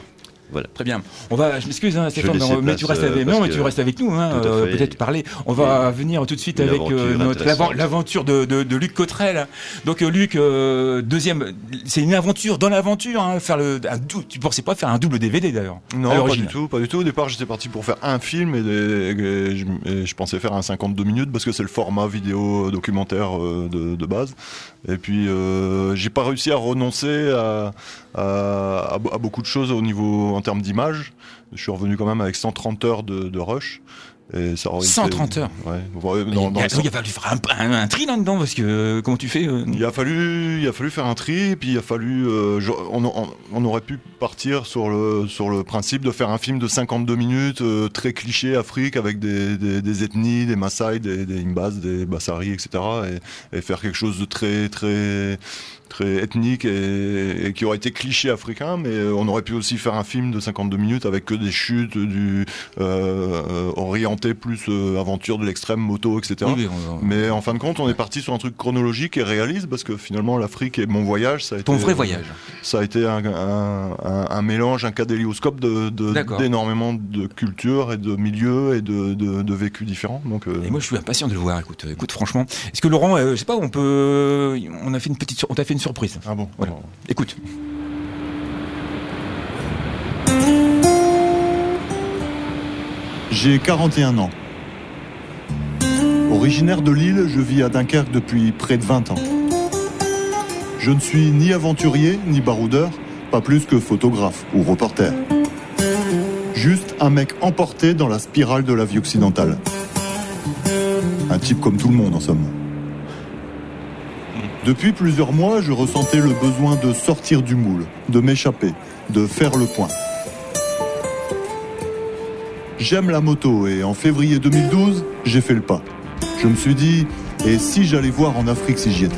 Voilà. Très bien. On va, je m'excuse, hein, Stéphane, laisser mais place, tu restes euh, avec, parce non, mais que- tu restes avec nous, hein, Tout à euh, fait. peut-être parler. On va venir tout de suite Une avec aventure euh, notre intéressante. l'avent- l'aventure de, de, de Luc Cottrell. Donc euh, Luc, euh, deuxième, c'est une aventure dans l'aventure. Hein, faire le, un dou- tu pensais pas faire un double D V D d'ailleurs. à Non, pas l'origine. du tout, pas du tout. Au départ, j'étais parti pour faire un film et, et- et je, et je pensais faire un cinquante-deux minutes parce que c'est le format vidéo documentaire euh, de, de base. Et puis, euh, j'ai pas réussi à renoncer à, à, à be- à beaucoup de choses au niveau en termes d'image. Je suis revenu quand même avec cent trente heures de, de rush. Et ça aurait été- cent trente heures. Ouais. Ouais, dans- il, dans y a, le il a fallu faire un, un, un tri là-dedans parce que euh, comment tu fais euh, Il a fallu, il a fallu faire un tri, puis il a fallu, euh, je- on, on- on aurait pu partir sur le sur le principe de faire un film de cinquante-deux minutes, euh, très cliché Afrique avec des, des, des ethnies, des Maasai, des, des Imbas, des Bassari, et cetera. Et, et faire quelque chose de très très très ethnique et, et qui aurait été cliché africain, mais euh, on aurait pu aussi faire un film de cinquante-deux minutes avec que des chutes, du euh, euh, orienté plus euh, aventure de l'extrême, moto, et cetera. Oui, oui, on- on- Mais en fin de compte, on est parti sur un truc chronologique et réaliste parce que finalement l'Afrique et mon voyage, ça a Ton été vrai voyage. Ça a été un, un, un, un mélange, un cadélioscope de, de D'accord. d'énormément de cultures et de milieux et de, de, de vécus différents. Donc euh, Et moi, je suis impatient de le voir. Écoute, euh, écoute, franchement, est-ce que Laurent, euh, je sais pas, on peut, on a fait une petite, sur- on t'a fait une surprise. Ah bon. Voilà. Alors, Écoute. J'ai quarante et un ans. Originaire de Lille, je vis à Dunkerque depuis près de vingt ans. Je ne suis ni aventurier, ni baroudeur, pas plus que photographe ou reporter. Juste un mec emporté dans la spirale de la vie occidentale. Un type comme tout le monde, en somme. Depuis plusieurs mois, je ressentais le besoin de sortir du moule, de m'échapper, de faire le point. J'aime la moto et en février deux mille douze, j'ai fait le pas. Je me suis dit, et si j'allais voir en Afrique si j'y étais?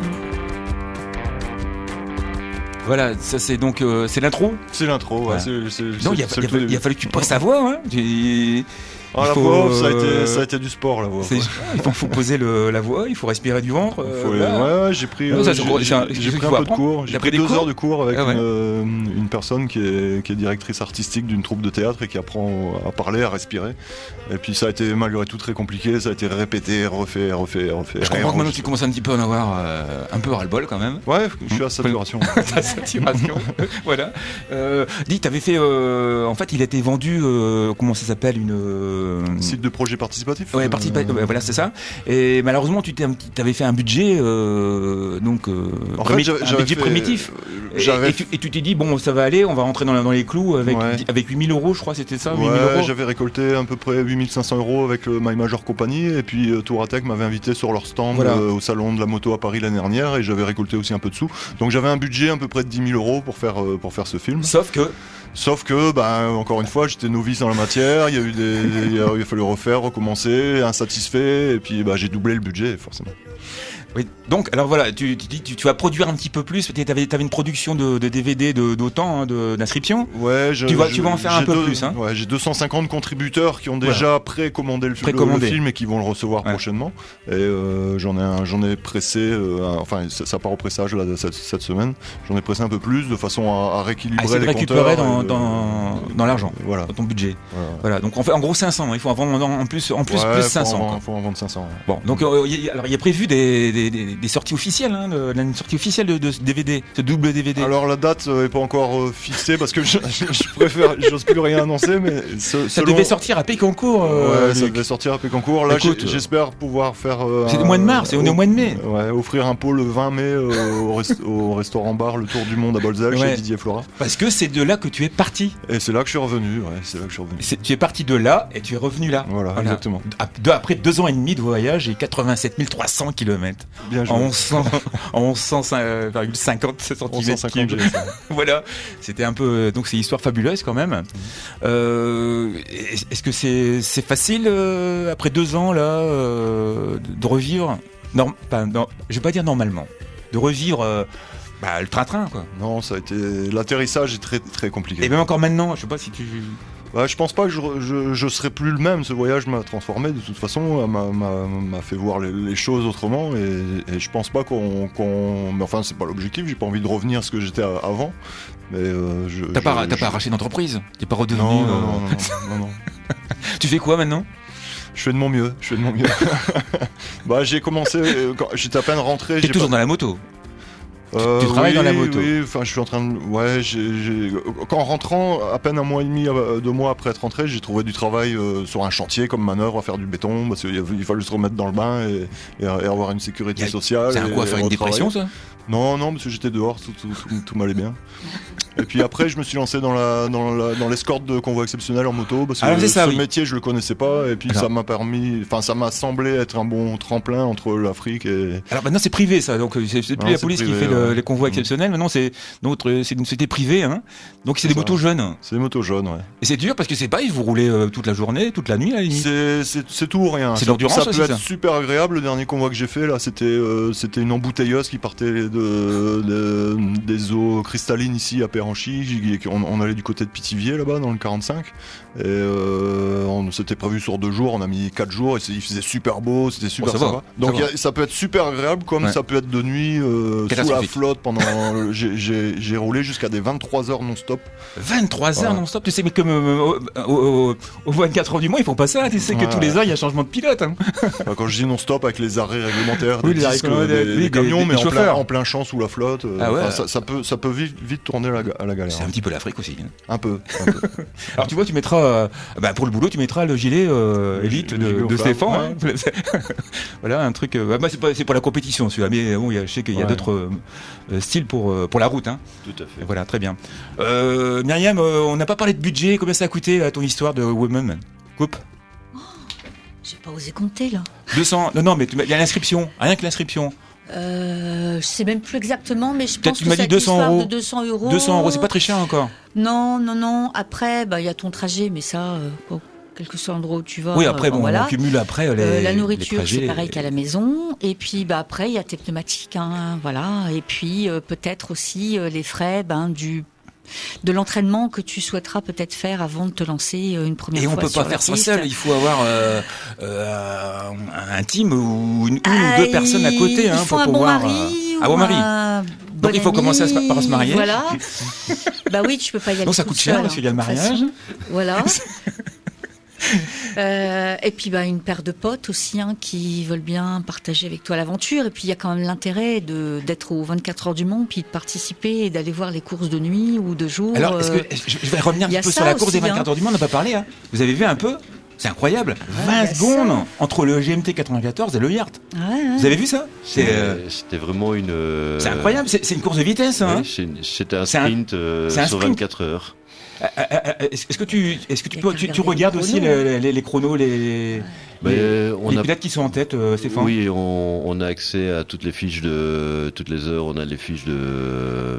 Voilà, ça c'est donc euh, c'est l'intro. C'est l'intro. Ouais, Voilà. c'est, c'est, Non, il c'est- a, c'est il a- le- il a fallu que tu passes ta voix. Hein. Tu- Ah, il la faut, voix, ça a euh, été, ça a été du sport, la voix. c'est- Ouais. Il faut, faut poser le, la voix, il faut respirer du ventre. euh, Faut- voilà. ouais, ouais, j'ai pris, Ouais, euh, ça, c'est j'ai, gros, c'est un- j'ai- c'est j'ai quelque pris chose un qu'il peu de faut cours. apprendre. J'ai T'as pris pris des deux cours heures de cours avec Ah ouais. une, euh, une personne qui est, qui est directrice artistique d'une troupe de théâtre et qui apprend à parler, à respirer. Et puis ça a été malgré tout très compliqué. Ça a été répété, refait, refait, refait. Je comprends que maintenant tu commences un petit peu à en avoir euh, un peu ras-le-bol quand même. Ouais, je suis à saturation. Ta saturation. Voilà. Euh, dis, t'avais fait. euh, en fait, il a été vendu. euh, comment ça s'appelle une. euh, Site de projet participatif. Ouais, participa- ouais, voilà, c'est ça. Et malheureusement, tu avais fait un budget, euh, donc euh, En fait, primi- j'avais- un j'avais budget fait- primitif. euh, Et- j'avais et, tu, et tu t'es dit bon, ça va aller, on va rentrer dans, la- dans les clous avec Ouais. avec huit mille euros, je crois, c'était ça, huit mille Ouais, euros. j'avais récolté à peu près huit mille cinq cents euros avec le My Major Company et puis euh, Touratech m'avait invité sur leur stand Voilà. euh, au salon de la moto à Paris l'année dernière et j'avais récolté aussi un peu de sous. Donc j'avais un budget à peu près de dix mille euros pour faire euh, pour faire ce film. Sauf que Sauf que, bah, encore une fois, j'étais novice en la matière, il y a eu des, il a, il a fallu refaire, recommencer, insatisfait, et puis bah, j'ai doublé le budget, forcément. oui, donc alors voilà, tu, tu dis tu, tu vas produire un petit peu plus. Tu avais, avais une production de, de D V D de, d'autant hein, de, d'inscription. Ouais, je, tu vas, je- tu vas en faire un j'ai peu deux- plus. Hein. Ouais, j'ai deux cent cinquante contributeurs qui ont déjà Voilà. précommandé le, le- Précommandé. le film et qui vont le recevoir Ouais. prochainement. Et euh, j'en ai, un- j'en ai pressé, euh, un- enfin ça, ça part au pressage là, de cette, cette semaine. J'en ai pressé un peu plus de façon à, à rééquilibrer Ah, essayer de les récupérer compteurs dans, et de- dans, dans l'argent, Voilà. dans ton budget. Voilà. Voilà. Donc on fait en gros cinq cents. Il faut en vendre en plus, en plus, Ouais, plus faut cinq cents. en quoi. vendre- faut en vendre cinq cents. ouais. Bon, donc euh, y- alors il y a prévu des, des, des, des sorties officielles, hein, de, une sortie officielle de, de ce D V D, ce double D V D. Alors la date euh, est pas encore euh, fixée parce que je, je préfère, j'ose plus rien annoncer, mais ce- ça selon- devait sortir à Pécancourt. Euh, ouais, ça Luc. devait sortir à Pécancourt. Là, Écoute, j'ai- j'espère pouvoir faire. euh, c'est le un- mois de mars, et on est au mois de mai. Ouais, offrir un pot le vingt mai euh, au, rest- au restaurant bar Le Tour du Monde à Bolzel Ouais. chez Didier Flora. Parce que c'est de là que tu es parti. Et c'est là que je suis revenu. Ouais, c'est là que je suis revenu. C'est- tu es parti de là et tu es revenu là. Voilà, exactement. Ap- de- après deux ans et demi de voyage et quatre-vingt-sept mille trois cents kilomètres. Bien joué. En onze cents en onze cent cinquante centimètres onze cent cinquante cubes. G, ça. Voilà, c'était un peu donc c'est une histoire fabuleuse quand même. Euh, est- est-ce que c'est c'est facile euh, après deux ans là euh, de de revivre non, pas, non, je vais pas dire normalement, de revivre euh, bah, le train-train quoi. Non, ça a été. L'atterrissage est très très compliqué. Et même encore maintenant, je sais pas si tu. Bah, je pense pas que je, je, je serais plus le même. Ce voyage m'a transformé de toute façon, m'a, m'a, m'a fait voir les, les choses autrement et, et je pense pas qu'on, qu'on... Mais enfin, c'est pas l'objectif, j'ai pas envie de revenir à ce que j'étais avant. Mais euh, je, T'as, je, pas, je... t'as pas arraché une entreprise? T'es pas redevenu... Non, non, euh... non, non, non, non. Tu fais quoi maintenant? Je fais de mon mieux, je fais de mon mieux. Bah, j'ai commencé, quand j'étais à peine rentré. T'es j'ai toujours pas... dans la moto? Euh, tu travailles oui, dans la moto? Oui, enfin, je suis en train de. Ouais, j'ai, j'ai... en rentrant, à peine un mois et demi, deux mois après être rentré, j'ai trouvé du travail euh, sur un chantier comme manœuvre à faire du béton, parce qu'il il fallait se remettre dans le bain et, et, et avoir une sécurité a... sociale. C'est un coup à faire une dépression, ça? Non, non, parce que j'étais dehors, tout, tout, tout, tout m'allait bien. Et puis après, je me suis lancé dans, la, dans, la, dans l'escorte de convoi exceptionnel en moto, parce que Alors, c'est ça, ce oui. métier, je le connaissais pas, et puis Alors. ça m'a permis, enfin, ça m'a semblé être un bon tremplin entre l'Afrique et. Alors maintenant c'est privé ça, donc c'est, c'est plus Non, la c'est police privé, qui fait le, ouais. les convois exceptionnels, maintenant c'est notre, c'est une société privée, hein. Donc c'est, C'est des ça. motos jeunes. C'est des motos jeunes, ouais. Et c'est dur parce que c'est pas, vous roulez euh, toute la journée, toute la nuit à la limite. C'est, c'est, c'est tout ou rien. C'est Ça- l'endurance Ça peut aussi, être ça. super agréable. Le dernier convoi que j'ai fait, là, c'était, euh, c'était une embouteilleuse qui partait de, de- des eaux cristallines ici à Péranchy. J'y- On, on allait du côté de Pithiviers, là-bas, dans le quarante-cinq. Et euh, on s'était prévu sur deux jours. On a mis quatre jours et c'est- il faisait super beau. C'était super Oh, ça va, sympa. ça Donc va. il y a- ça peut être super agréable comme Ouais. ça peut être de nuit euh, sous la Catastrophique. flotte pendant. j'ai, j'ai, j'ai roulé jusqu'à des vingt-trois heures non-stop. vingt-trois heures Voilà. non-stop, tu sais, mais comme euh, au, au, au- au vingt-quatre heures du mois, ils font pas ça, tu sais que Ouais. tous les ans il y a un changement de pilote. Hein. Enfin, quand je dis non-stop, avec les arrêts réglementaires, Oui, des les arrêts disques, réglementaires, des, oui, des des- camions, des mais en plein, chauffeurs. en plein champ sous la flotte. euh, Ah ouais. enfin, ça, ça peut, ça peut vite, vite tourner à la, ga- à la galère. C'est un petit peu l'Afrique aussi. Hein. Un peu. Un peu. Alors tu vois, tu mettras, euh, bah, pour le boulot, tu mettras le gilet euh, Le élite gi- de, le gilet aux de flammes, Stéphane. Hein. Voilà un truc. Euh, bah, moi, c'est pas, c'est pas la compétition celui-là, mais bon, il y a, je sais qu'il y a Ouais. d'autres euh, euh, styles pour euh, pour la route. Hein. Tout à fait. Et voilà, très bien. Euh, Myriam, euh, on n'a pas parlé de budget. Combien ça a coûté là, ton histoire de Women Coupe J'ai pas osé compter là. deux cents. Non, non, mais tu m'as- il y a l'inscription. Rien que l'inscription. Euh, je sais même plus exactement, mais je Peut-être pense tu que m'as dit cette deux cents histoire euros. de deux cents euros. deux cents euros, c'est pas très cher encore. Non, non, non. Après, bah, il y a ton trajet, mais ça, euh, bon, quel que soit l'endroit où tu vas. Oui, après, euh, bon, voilà. on cumule après les. Euh, la les nourriture, trajets. c'est pareil qu'à la maison. Et puis, bah, après, il y a tes pneumatiques, hein, voilà. Et puis, euh, peut-être aussi euh, les frais, ben, du de l'entraînement que tu souhaiteras peut-être faire avant de te lancer euh, une première Et fois. on peut sur pas la faire ça piste. seul, il faut avoir euh, euh, un team ou une, une Ah, ou deux personnes à côté il hein, faut pour un bon pouvoir. mari euh, ou un bon mari. un Donc bon il faut ami, commencer à se- par se marier. Voilà. Bah oui, tu peux pas y aller. Donc ça tout coûte cher seul, parce qu'il y a le hein, de toute mariage. façon. Voilà. Euh, et puis bah une paire de potes aussi hein, qui veulent bien partager avec toi l'aventure. Et puis il y a quand même l'intérêt de d'être aux vingt-quatre heures du Mans, puis de participer et d'aller voir les courses de nuit ou de jour. Alors, est-ce euh, que, est-ce que je je vais revenir un il y petit a peu ça sur la course aussi, des vingt-quatre hein. heures du Mans, on n'a pas parlé. Hein. Vous avez vu un peu? C'est incroyable. il y vingt a secondes ça. entre le G M T quatre-vingt-quatorze et le Yacht. ouais, ouais. Vous avez vu ça? C'est, C'est- euh, C'était vraiment une. euh, c'est incroyable. C'est, c'est une course de vitesse. Hein. oui, c'est une- C'était un C'est un- sprint euh, c'est un sur sprint. vingt-quatre heures. Euh, euh, euh, Est-ce est-ce que tu, est-ce que tu, Il y a peux, qu'à tu, tu regarder regardes les aussi chronos. les, les, les chronos, les, Ben, les, on les a- pilotes qui sont en tête, euh, Stéphane? Oui, on, on a accès à toutes les fiches de toutes les heures. On a les fiches de euh,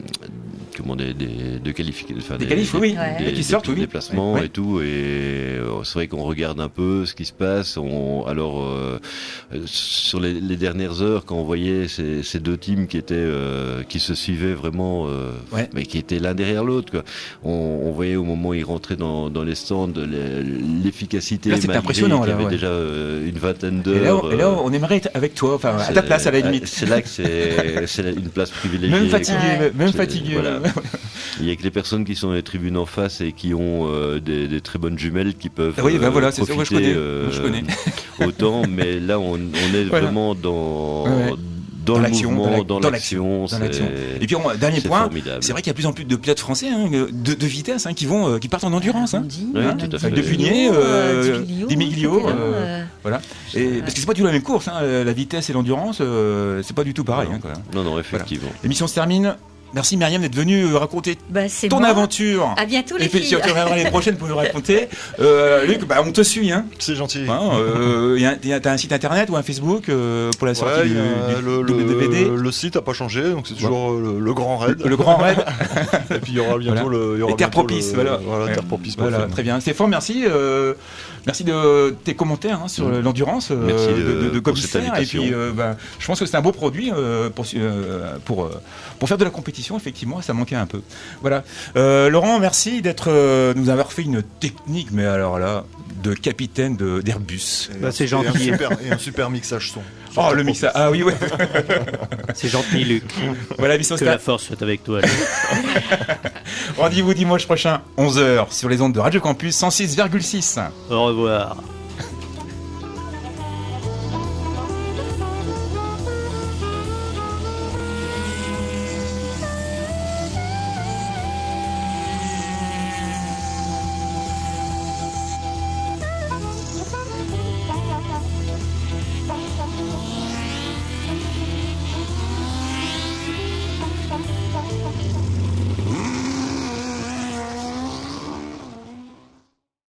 comment des, des de qualifications, enfin, Des qualifs, oui, Ouais. des, qui des sortent, oui. déplacements Ouais. et tout. Et euh, c'est vrai qu'on regarde un peu ce qui se passe. On, alors euh, euh, sur les, les dernières heures, quand on voyait ces, ces deux teams qui étaient euh, qui se suivaient vraiment, euh, Ouais. mais qui étaient l'un derrière l'autre, quoi. On, on voyait au moment où ils rentraient dans, dans les stands les- l'efficacité. Là, c'était malgré impressionnant, qu'il y là, avait ouais. déjà euh, une vingtaine Et là, d'heures. on- et là, euh, on aimerait être avec toi, enfin, à c'est- ta place à la euh, limite. C'est là que c'est c'est une place privilégiée. Même fatigué, Ouais. même C'est- fatigué. voilà. Il y a que les personnes qui sont dans les tribunes en face et qui ont euh, des, des très bonnes jumelles qui peuvent Oui, ben euh, voilà, c'est ça, profiter moi, je connais. euh, Moi, je connais. autant. Mais là, on, on est Voilà. vraiment dans Ouais, ouais. dans, Dans le l'action, mouvement, dans la- dans dans l'action. Dans c'est- l'action. Et puis, on- dernier c'est point, formidable. c'est vrai qu'il y a de plus en plus de pilotes français hein, de, de vitesse hein, qui vont, euh, qui partent en endurance. Hein. Andy, Oui, hein, tout à Di fait. De Punier, Miglio, euh, Di Miglio, Di Miglio, c'était là, euh, euh, Voilà. Et, parce que c'est pas du tout la même course, hein, la vitesse et l'endurance, euh, c'est pas du tout pareil. Hein, quoi. Non, non, effectivement. L'émission se termine. Merci Myriam d'être venue euh, raconter bah, c'est ton moi. aventure. À bientôt les Et puis filles. tu reviendras l'année prochaine pour nous raconter. Euh, Luc, bah, on te suit. Hein. C'est gentil. Hein, euh, y a- y a- t'as un site internet ou un Facebook euh, pour la sortie Ouais, du, il y a du le, double D V D le, le site a pas changé, donc c'est toujours euh, le, le Grand Raid. Le, le Grand Raid. Et puis il y aura bientôt Voilà. le. Il y aura Et Terre bientôt Propice, le- voilà. Voilà, Ouais. Terre Propice. Voilà, très bien. Stéphane, merci. Euh, merci de tes commentaires hein, sur Mm. l'endurance euh, Merci de- de, de, de pour cette commissaire. Et invitation. puis, euh, bah, je pense que c'est un beau produit euh, pour, euh, pour, euh, pour faire de la compétition. composition, effectivement, ça manquait un peu. Voilà. Euh, Laurent, merci d'être, euh, nous avoir fait une technique, mais alors là, de capitaine de, d'Airbus. Bah, c'est Et un gentil. super, et un super mixage son. Oh, le mixage. Ah oui, ouais. C'est gentil, Luc. Voilà, Mission Que Star. la force soit avec toi. Luc. Rendez-vous dimanche prochain, onze heures, sur les ondes de Radio Campus cent six virgule six. Au revoir.